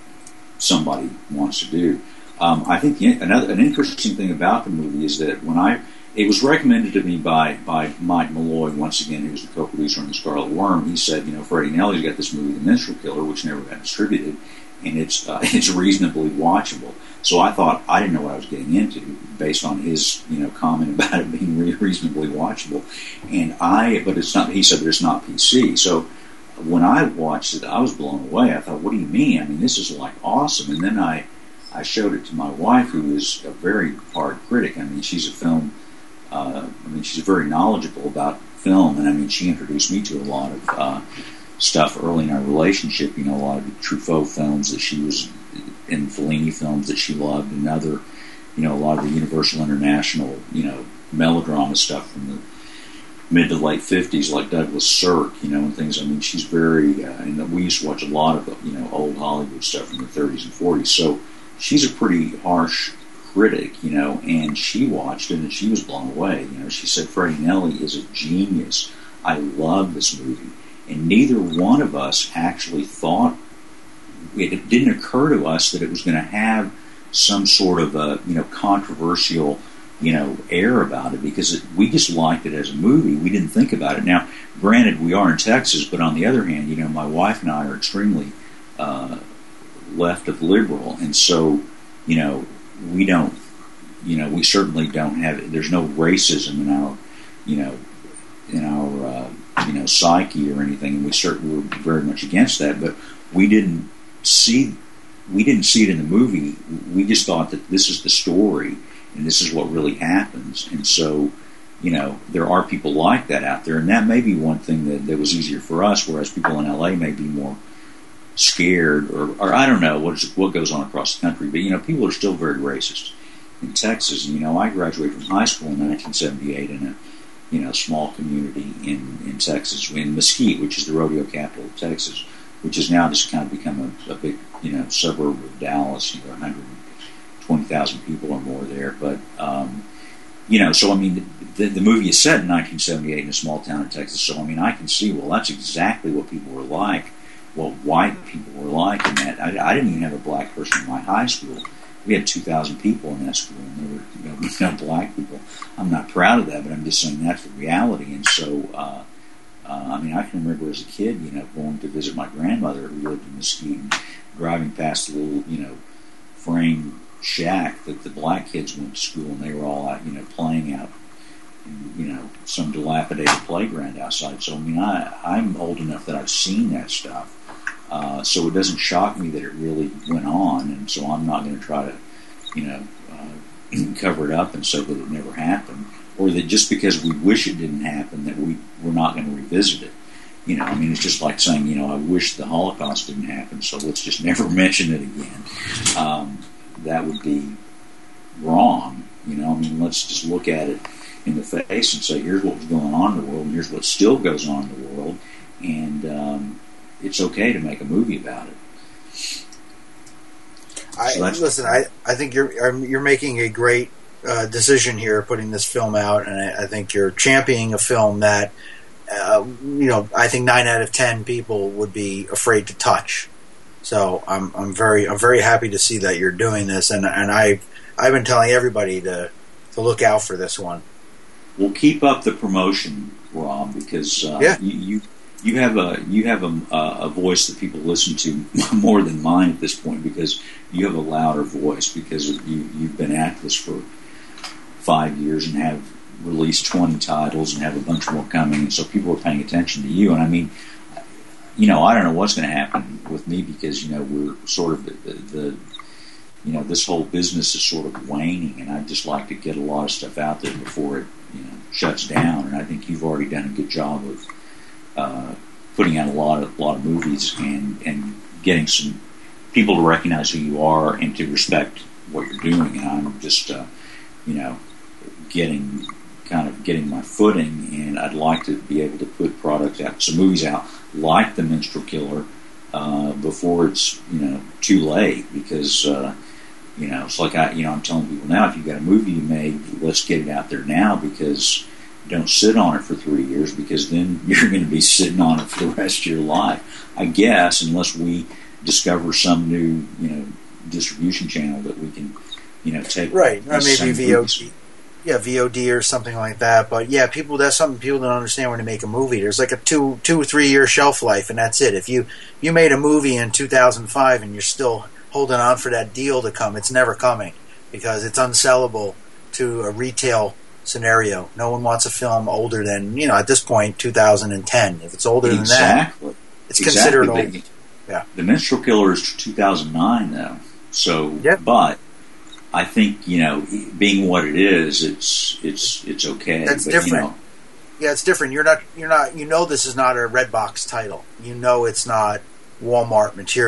Speaker 6: somebody wants to do. Um, I think the, another an interesting thing about the movie is that when I it was recommended to me by by Mike Malloy, once again, who's the co-producer on The Scarlet Worm. He said, you know, Freddie Nelly's got this movie, The Minstrel Killer, which never got distributed, and it's uh, it's reasonably watchable. So I thought, I didn't know what I was getting into based on his, you know, comment about it being re- reasonably watchable. And I, but it's not. He said, but it's not P C. So when I watched it, I was blown away. I thought, what do you mean? I mean, this is like awesome. And then I. I showed it to my wife, who is a very hard critic. I mean, she's a film, uh, I mean, she's very knowledgeable about film, and I mean, she introduced me to a lot of uh, stuff early in our relationship, you know, a lot of Truffaut films that she was in Fellini films that she loved, and other, you know, a lot of the Universal International, you know, melodrama stuff from the mid to late fifties, like Douglas Sirk, you know, and things. I mean, she's very, uh, and we used to watch a lot of, you know, old Hollywood stuff from the thirties and forties. So she's a pretty harsh critic, you know, and she watched it and she was blown away. You know, she said Freddie Nelly is a genius. I love this movie. And neither one of us actually thought, it didn't occur to us that it was going to have some sort of a, you know, controversial, you know, air about it, because it, we just liked it as a movie. We didn't think about it. Now, granted, we are in Texas, but on the other hand, you know, my wife and I are extremely uh, left of liberal, and so, you know, we don't, you know, we certainly don't have, there's no racism in our, you know, in our, uh, you know, psyche or anything, and we certainly were very much against that, but we didn't see, we didn't see it in the movie. We just thought that this is the story, and this is what really happens. And so, you know, there are people like that out there, and that may be one thing that, that was easier for us, whereas people in L A may be more scared, or, or I don't know what, is, what goes on across the country, but, you know, people are still very racist. In Texas, you know, I graduated from high school in nineteen seventy-eight in a, you know, small community in, in Texas, in Mesquite, which is the rodeo capital of Texas, which has now just kind of become a, a big, you know, suburb of Dallas, you know, one hundred twenty thousand people or more there. But, um, you know, so, I mean, the, the movie is set in nineteen seventy-eight in a small town in Texas, so, I mean, I can see, well, that's exactly what people were like, what white people were like in that. I, I didn't even have a black person in my high school. We had two thousand people in that school, and there were, you know, no black people. I'm not proud of that, but I'm just saying that's the reality. And so, uh, uh, I mean, I can remember as a kid, you know, going to visit my grandmother who lived in Mesquite, and driving past the little, you know, frame shack that the black kids went to school, and they were all out, you know, playing out in, you know, some dilapidated playground outside. So, I mean, I, I'm old enough that I've seen that stuff. Uh, so it doesn't shock me that it really went on, and so I'm not going to try to, you know, uh, cover it up and say that it never happened, or that just because we wish it didn't happen that we, we're not going to revisit it. You know, I mean, it's just like saying, you know, I wish the Holocaust didn't happen, so let's just never mention it again. Um, that would be wrong. You know, I mean, let's just look at it in the face and say, here's what was going on in the world, and here's what still goes on in the world, and um, it's okay to make a movie about it.
Speaker 3: I,
Speaker 6: so
Speaker 3: listen, I, I think you're you're making a great uh, decision here, putting this film out, and I, I think you're championing a film that, uh, you know, I think nine out of ten people would be afraid to touch. So I'm I'm very I'm very happy to see that you're doing this, and and I I've been telling everybody to to look out for this one.
Speaker 6: We'll keep up the promotion, Rob, because uh,
Speaker 3: yeah.
Speaker 6: you. you You have a you have a, a voice that people listen to more than mine at this point, because you have a louder voice, because you you've been at this for five years and have released twenty titles and have a bunch more coming, and so people are paying attention to you. And I mean, you know, I don't know what's going to happen with me, because, you know, we're sort of the, the, the you know, this whole business is sort of waning, and I'd just like to get a lot of stuff out there before it, you know, shuts down. And I think you've already done a good job of Uh, putting out a lot of lot of movies and, and getting some people to recognize who you are and to respect what you're doing. And I'm just, uh, you know, getting kind of getting my footing, and I'd like to be able to put products out, some movies out like The Minstrel Killer, uh, before it's, you know, too late, because uh, you know, it's like I, you know, I'm telling people now, if you've got a movie you made, let's get it out there now, because don't sit on it for three years, because then you're going to be sitting on it for the rest of your life, I guess, unless we discover some new, you know, distribution channel that we can, you know, take.
Speaker 3: Right, or maybe V O D.
Speaker 6: Movies.
Speaker 3: Yeah, V O D or something like that. But yeah, people, that's something people don't understand when they make a movie. There's like a two, two or three year shelf life, and that's it. If you you made a movie in two thousand five and you're still holding on for that deal to come, it's never coming, because it's unsellable to a retail scenario. No one wants a film older than, you know, at this point, two thousand ten. If it's older
Speaker 6: exactly.
Speaker 3: than that, it's
Speaker 6: exactly.
Speaker 3: considered old.
Speaker 6: The,
Speaker 3: yeah.
Speaker 6: The Minstrel Killer is two thousand nine, though. So,
Speaker 3: yep.
Speaker 6: But I think, you know, being what it is, it's it's it's okay.
Speaker 3: That's
Speaker 6: but,
Speaker 3: different.
Speaker 6: You know,
Speaker 3: yeah, it's different. You're not you're not you know this is not a Redbox title. You know it's not Walmart material.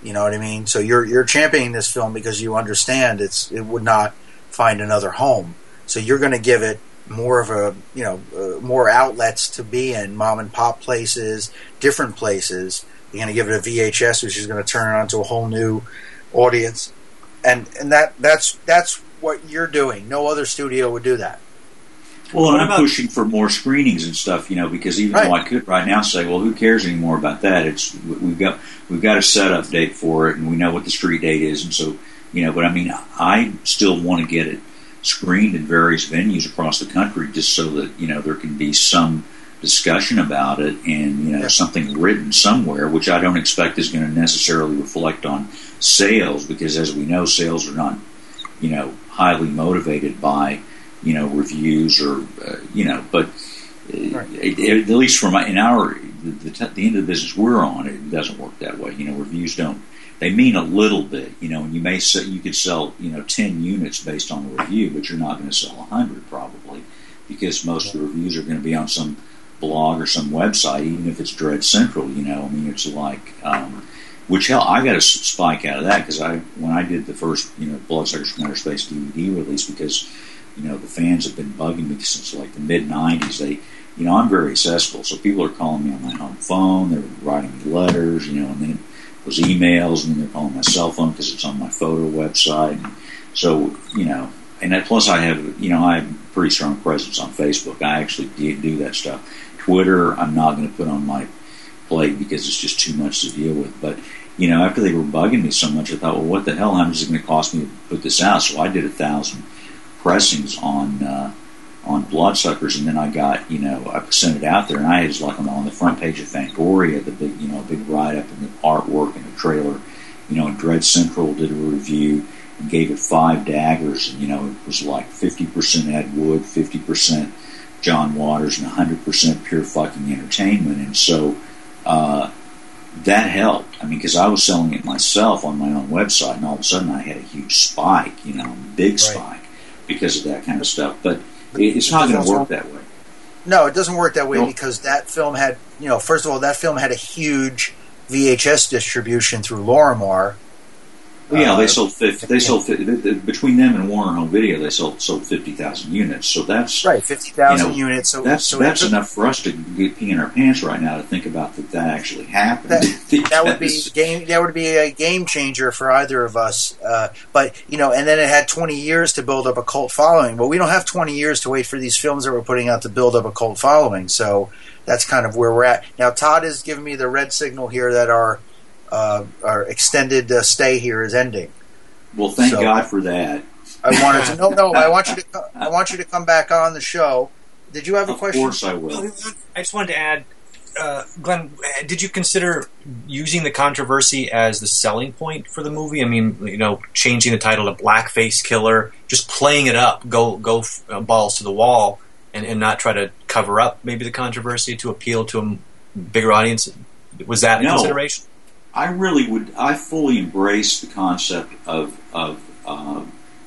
Speaker 3: You know what I mean? So you're you're championing this film because you understand it's it would not find another home. So you're going to give it more of a, you know, uh, more outlets to be in, mom and pop places, different places. You're going to give it a V H S, which is going to turn it onto a whole new audience. And and that that's that's what you're doing. No other studio would do that.
Speaker 6: Well, and
Speaker 4: What
Speaker 6: I'm
Speaker 4: about-
Speaker 6: pushing for more screenings and stuff, you know, because even
Speaker 3: Right.
Speaker 6: though I could right now say, well, who cares anymore about that? It's we've got we've got a setup date for it, and we know what the street date is, and so you know. But I mean, I still want to get it screened in various venues across the country, just so that you know there can be some discussion about it, and you know
Speaker 3: Yeah.
Speaker 6: something written somewhere, which I don't expect is going to necessarily reflect on sales, because as we know, sales are not you know highly motivated by you know, reviews or, uh, you know, but uh,
Speaker 3: Right.
Speaker 6: it, it, at least from in our, the, the, the end of the business we're on, it doesn't work that way. You know, reviews don't, they mean a little bit, you know, and you may say, you could sell, you know, ten units based on a review, but you're not going to sell one hundred probably, because most of the reviews are going to be on some blog or some website, even if it's Dread Central, you know, I mean, it's like, um, which hell, I got a spike out of that, because I, when I did the first, you know, Bloodsuckers from Outer Space D V D release, because you know, the fans have been bugging me since like the mid nineties. They, you know, I'm very accessible, so people are calling me on my home phone. They're writing me letters, you know, and then it was emails, and then they're calling my cell phone because it's on my photo website. And so, you know, and that, plus I have, you know, I have a pretty strong presence on Facebook. I actually do, do that stuff. Twitter, I'm not going to put on my plate because it's just too much to deal with. But you know, after they were bugging me so much, I thought, well, what the hell? How much is it going to cost me to put this out? So I did a thousand pressings on uh, on Bloodsuckers, and then I got, you know, I sent it out there, and I was like on the, on the front page of Fangoria, the big, you know, big write up and the artwork and the trailer, you know, and Dread Central did a review and gave it five daggers, and you know, it was like fifty percent Ed Wood, fifty percent John Waters, and one hundred percent pure fucking entertainment, and so uh, that helped. I mean, because I was selling it myself on my own website, and all of a sudden I had a huge spike, you know, big spike. Because of that kind of stuff, but it's not going to work that way.
Speaker 3: No, it doesn't work that way
Speaker 6: Nope.
Speaker 3: because that film had, you know, first of all, that film had a huge V H S distribution through Lorimar.
Speaker 6: Well, yeah,
Speaker 3: Uh,
Speaker 6: they sold fifty. They sold fifty, between them and Warner Home Video. They sold sold fifty thousand units. So that's
Speaker 3: Right, fifty thousand
Speaker 6: you know,
Speaker 3: units. So
Speaker 6: that's
Speaker 3: so
Speaker 6: that's
Speaker 3: it-
Speaker 6: enough for us to get pee in our pants right now to think about that that actually happened.
Speaker 3: That, that would be
Speaker 6: Because-
Speaker 3: game. That would be a game changer for either of us. Uh, but you know, and then it had twenty years to build up a cult following. But we don't have twenty years to wait for these films that we're putting out to build up a cult following. So that's kind of where we're at now. Todd has given me the red signal here that our uh, our extended uh, stay here is ending.
Speaker 6: Well, thank
Speaker 3: So-
Speaker 6: God for that.
Speaker 3: I wanted to no, no. I want you to. co- I want you to come back on the show. Did you have a
Speaker 6: Of
Speaker 3: question?
Speaker 6: course I will.
Speaker 4: I just wanted to add, uh, Glenn, did you consider using the controversy as the selling point for the movie? I mean, you know, changing the title to Blackface Killer, just playing it up, go go uh, balls to the wall, and, and not try to cover up maybe the controversy to appeal to a m- bigger audience? Was that a
Speaker 6: No.
Speaker 4: consideration?
Speaker 6: I really would. I fully embrace the concept of of uh,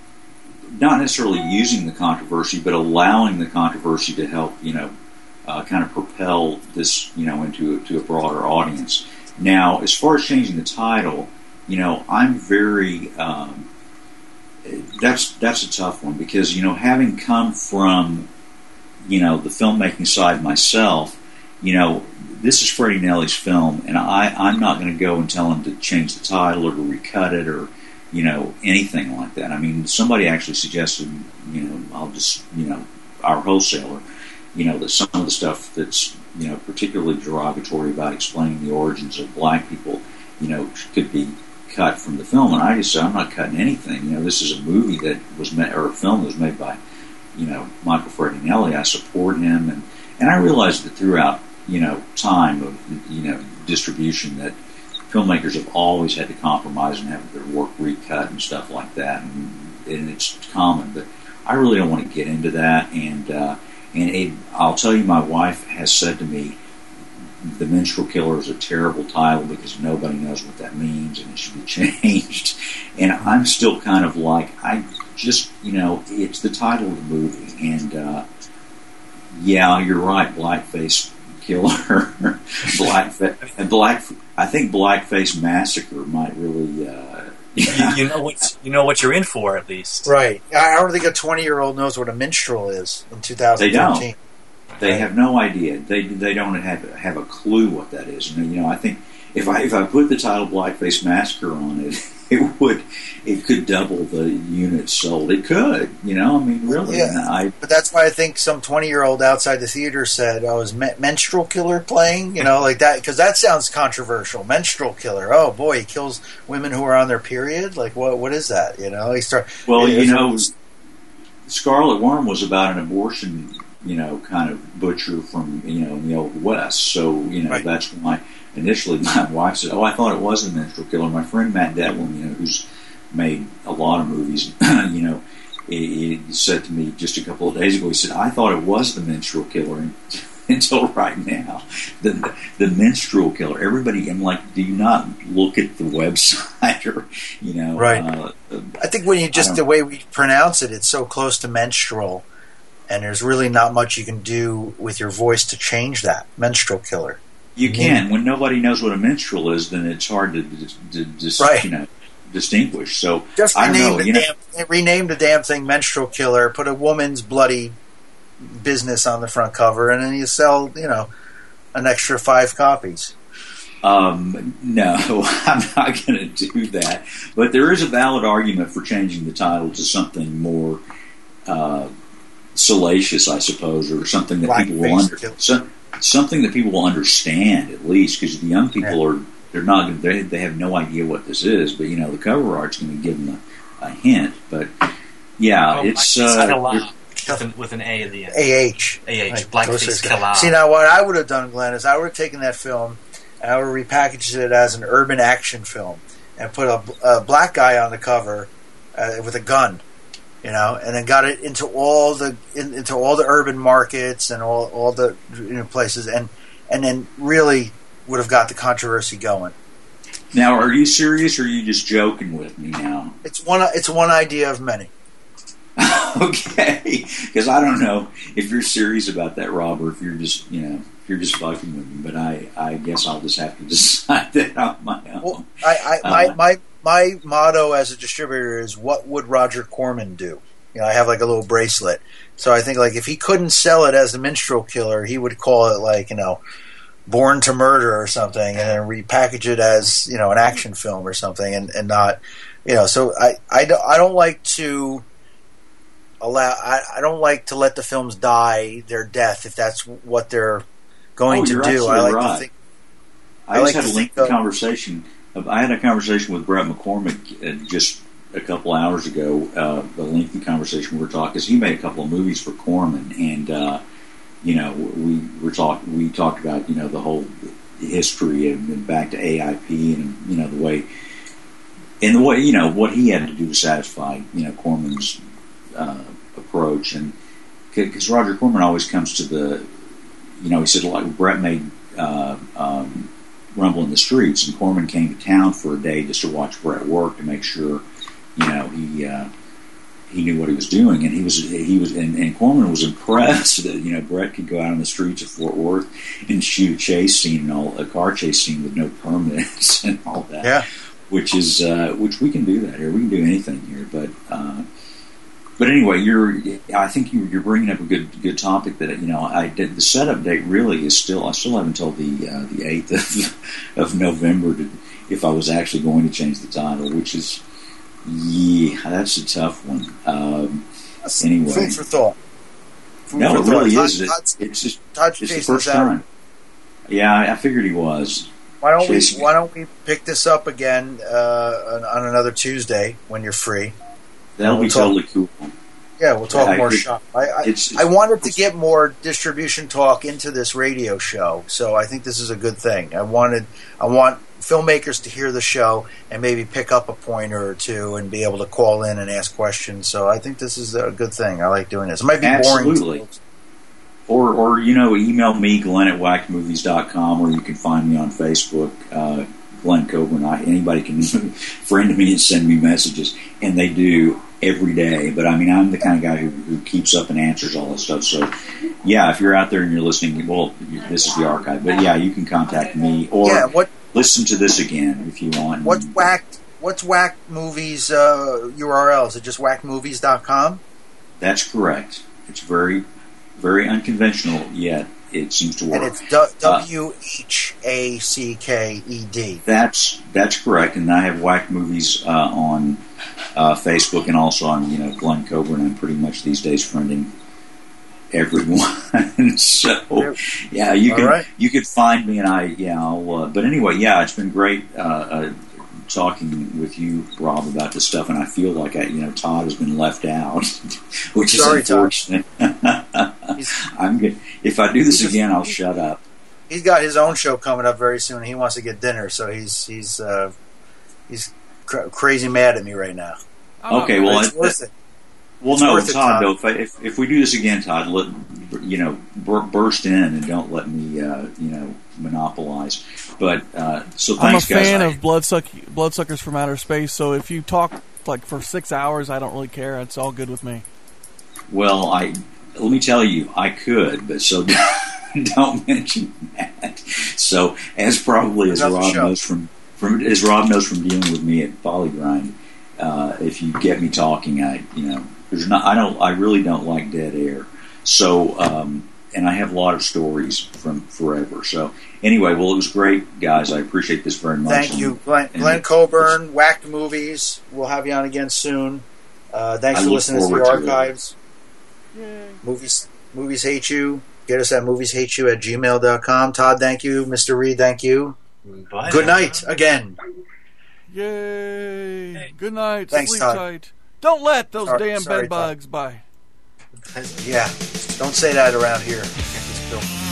Speaker 6: not necessarily using the controversy, but allowing the controversy to help, you know, uh, kind of propel this, you know, into to a broader audience. Now, as far as changing the title, you know, I'm very. Um, that's that's a tough one because, you know, having come from, you know, the filmmaking side myself, you know, this is Freddie Nelly's film, and I, I'm not going to go and tell him to change the title or to recut it or, you know, anything like that. I mean, somebody actually suggested, you know, I'll just, you know, our wholesaler, you know, that some of the stuff that's, you know, particularly derogatory about explaining the origins of black people, you know, could be cut from the film. And I just said, I'm not cutting anything. You know, this is a movie that was made, or a film that was made by, you know, Michael Freddie Nelly. I support him, and, and I realized that throughout, you know, time of, you know, distribution that filmmakers have always had to compromise and have their work recut and stuff like that, and, and it's common. But I really don't want to get into that. And uh, and it, I'll tell you, my wife has said to me, "The Minstrel Killer" is a terrible title because nobody knows what that means, and it should be changed. And I'm still kind of like, I just, you know, it's the title of the movie, and uh, yeah, you're right, Blackface Killer, black and black I think Blackface Massacre might really. Uh,
Speaker 4: you, you know what you know what you're in for, at least.
Speaker 3: Right. I don't think a twenty-year-old knows what a minstrel is in two thousand thirteen.
Speaker 6: They don't. They right. have no idea. They they don't have have a clue what that is. And you know, I think if I if I put the title Blackface Massacre on it, it would it could double the units sold. It could, you know. I mean, really.
Speaker 3: Yeah.
Speaker 6: I,
Speaker 3: but that's why I think some twenty-year-old outside the theater said, "Oh, is Men- Menstrual Killer playing?" You know, like that, because that sounds controversial. Menstrual Killer. Oh boy, he kills women who are on their period. Like, what? What is that? You know, he start.
Speaker 6: Well,
Speaker 3: you
Speaker 6: know, was, Scarlet Worm was about an abortion, you know, kind of butcher from you know in the Old West. So you know right. that's why. Initially, my wife said, "Oh, I thought it was the Menstrual Killer." My friend Matt Devlin, you know, who's made a lot of movies, you know, he, he said to me just a couple of days ago, he said, "I thought it was the Menstrual Killer until right now." The the Menstrual Killer. Everybody, I'm like, do you not look at the website or, you know?
Speaker 3: Right.
Speaker 6: Uh,
Speaker 3: I think when you just the way we pronounce it, it's so close to menstrual, and there's really not much you can do with your voice to change that. Menstrual Killer.
Speaker 6: You can. When nobody knows what a minstrel is, then it's hard to, to, to
Speaker 3: right.
Speaker 6: you know, distinguish. So
Speaker 3: just
Speaker 6: I don't
Speaker 3: rename
Speaker 6: know.
Speaker 3: the
Speaker 6: You
Speaker 3: damn,
Speaker 6: know,
Speaker 3: rename the damn thing Menstrual Killer. Put a woman's bloody business on the front cover, and then you sell, you know, an extra five copies.
Speaker 6: Um, no, I'm not going to do that. But there is a valid argument for changing the title to something more uh, salacious, I suppose, or something that
Speaker 3: Black
Speaker 6: people will understand. Something that people will understand, at least, because the young people yeah. are, they're not, they, they have no idea what this is, but, you know, the cover art's going to give them a, a hint, but, yeah,
Speaker 4: well,
Speaker 6: it's,
Speaker 4: uh,
Speaker 6: uh,
Speaker 4: with an, with an A at the end.
Speaker 3: A H.
Speaker 4: A H,
Speaker 3: like,
Speaker 4: Blackface Killer.
Speaker 3: See, now, what I would have done, Glenn, is I would have taken that film, and I would have repackaged it as an urban action film, and put a, a black guy on the cover uh, with a gun. You know, and then got it into all the in, into all the urban markets and all all the you know, places, and and then really would have got the controversy going.
Speaker 6: Now, are you serious, or are you just joking with me now?
Speaker 3: It's one. It's one idea of many.
Speaker 6: Okay, because I don't know if you're serious about that, Rob, or if you're just you know if you're just fucking with me. But I, I guess I'll just have to decide that on my own.
Speaker 3: Well, I, I my uh, my. My motto as a distributor is, what would Roger Corman do? You know, I have like a little bracelet. So I think like if he couldn't sell it as the Minstrel Killer, he would call it like, you know, Born to Murder or something, and then repackage it as, you know, an action film or something, and, and not, you know, so I, I, don't, I don't like to allow, I, I don't like to let the films die their death if that's what they're going
Speaker 6: oh,
Speaker 3: to
Speaker 6: you're
Speaker 3: do. I like
Speaker 6: right.
Speaker 3: to think.
Speaker 6: I, I just like had a lengthy conversation. I had a conversation with Brett McCormick just a couple hours ago, uh, a lengthy conversation we were talking, because he made a couple of movies for Corman, and, uh, you know, we were talk, we talked about, you know, the whole history and, and back to A I P and, you know, the way, and the way, you know, what he had to do to satisfy, you know, Corman's uh, approach, and because Roger Corman always comes to the, you know, he said, like, Brett made, uh, um, Rumble in the Streets, and Corman came to town for a day just to watch Brett work to make sure, you know, he uh, he knew what he was doing, and he was he was and, and Corman was impressed that you know Brett could go out on the streets of Fort Worth and shoot a chase scene and all a car chase scene with no permits and all that.
Speaker 3: Yeah,
Speaker 6: which is uh, which we can do that here. We can do anything here, but. Uh, But anyway, you're. I think you, you're bringing up a good good topic that you know. I did the setup date really is still. I still haven't told the uh, the eighth of, of November to, if I was actually going to change the title, which is yeah, that's a tough one. Um, anyway,
Speaker 3: food for thought. Food
Speaker 6: no,
Speaker 3: for
Speaker 6: it
Speaker 3: thought.
Speaker 6: really
Speaker 3: Todd,
Speaker 6: is. It,
Speaker 3: Todd's,
Speaker 6: it's just
Speaker 3: Todd's
Speaker 6: it's the
Speaker 3: Jason
Speaker 6: first
Speaker 3: Saturday.
Speaker 6: time. Yeah, I, I figured he was.
Speaker 3: Why don't
Speaker 6: Jason.
Speaker 3: we Why don't we pick this up again uh, on, on another Tuesday when you're free?
Speaker 6: That'll
Speaker 3: we'll
Speaker 6: be
Speaker 3: talk.
Speaker 6: totally cool.
Speaker 3: Yeah, we'll talk
Speaker 6: yeah,
Speaker 3: more
Speaker 6: I,
Speaker 3: shop. I, I,
Speaker 6: it's, it's,
Speaker 3: I wanted to get more distribution talk into this radio show, so I think this is a good thing. I wanted, I want filmmakers to hear the show and maybe pick up a pointer or two and be able to call in and ask questions. So I think this is a good thing. I like doing this. It might be
Speaker 6: Absolutely.
Speaker 3: boring.
Speaker 6: Or, or you know, email me, Glenn at wack movies dot com, or you can find me on Facebook, uh, Glenn Coburn. I, anybody can friend me and send me messages, and they do every day. But I mean, I'm the kind of guy who, who keeps up and answers all this stuff. So, yeah, if you're out there and you're listening, well, this is the archive. But yeah, you can contact me. Or
Speaker 3: yeah, what
Speaker 6: listen to this again if you want.
Speaker 3: What's whacked? What's Whack Movies uh, U R L? Is it just whack movies dot com?
Speaker 6: That's correct. It's very, very unconventional, yet it seems to work.
Speaker 3: And it's W H A C K E D.
Speaker 6: That's that's correct, and I have Whack Movies uh, on uh, Facebook and also on you know Glenn Coburn. I'm pretty much these days friending everyone. So yeah, you can
Speaker 3: right.
Speaker 6: you could find me, and I yeah. I'll, uh, but anyway, yeah, it's been great uh, uh, talking with you, Rob, about this stuff, and I feel like I you know Todd has been left out, which
Speaker 3: Sorry,
Speaker 6: is unfortunate. I'm good. If I do this again, I'll shut up.
Speaker 3: He's got his own show coming up very soon. He wants to get dinner, so he's he's uh, he's cr- crazy mad at me right now.
Speaker 6: Okay, well,
Speaker 3: it's
Speaker 6: it,
Speaker 3: worth it.
Speaker 6: Well,
Speaker 3: it's
Speaker 6: no,
Speaker 3: worth
Speaker 6: Todd.
Speaker 3: it,
Speaker 6: Though, if, I, if if we do this again, Todd, let you know, bur- burst in and don't let me, uh, you know, monopolize. But uh, so thanks,
Speaker 5: I'm a
Speaker 6: guys.
Speaker 5: fan
Speaker 6: I,
Speaker 5: of Bloodsuck- Bloodsuckers from Outer Space. So if you talk like for six hours, I don't really care. It's all good with me.
Speaker 6: Well, I let me tell you, I could, but so don't mention that. So, as probably as
Speaker 3: Another
Speaker 6: Rob
Speaker 3: show.
Speaker 6: knows from from as Rob knows from dealing with me at Polygrind, uh, if you get me talking, I you know. There's not. I don't. I really don't like dead air. So, um, and I have a lot of stories from forever. So, anyway, well, it was great, guys. I appreciate this very much.
Speaker 3: Thank
Speaker 6: and,
Speaker 3: you, Glenn,
Speaker 6: and
Speaker 3: Glenn Coburn, Whacked Movies. We'll have you on again soon. Uh, thanks
Speaker 6: I
Speaker 3: for
Speaker 6: look
Speaker 3: listening to the
Speaker 6: forward to it.
Speaker 3: archives. Movies, movies hate you. Get us at movies hate you at gmail dot com. Todd, thank you. Mister Reed, thank you.
Speaker 4: Bye.
Speaker 3: Good night again.
Speaker 5: Yay! Good night.
Speaker 3: Thanks,
Speaker 5: Sleep
Speaker 3: Todd.
Speaker 5: tight. Don't let those
Speaker 3: Sorry-
Speaker 5: damn
Speaker 3: sorry,
Speaker 5: bed bugs. Bye.
Speaker 3: Yeah, don't say that around here. It's built.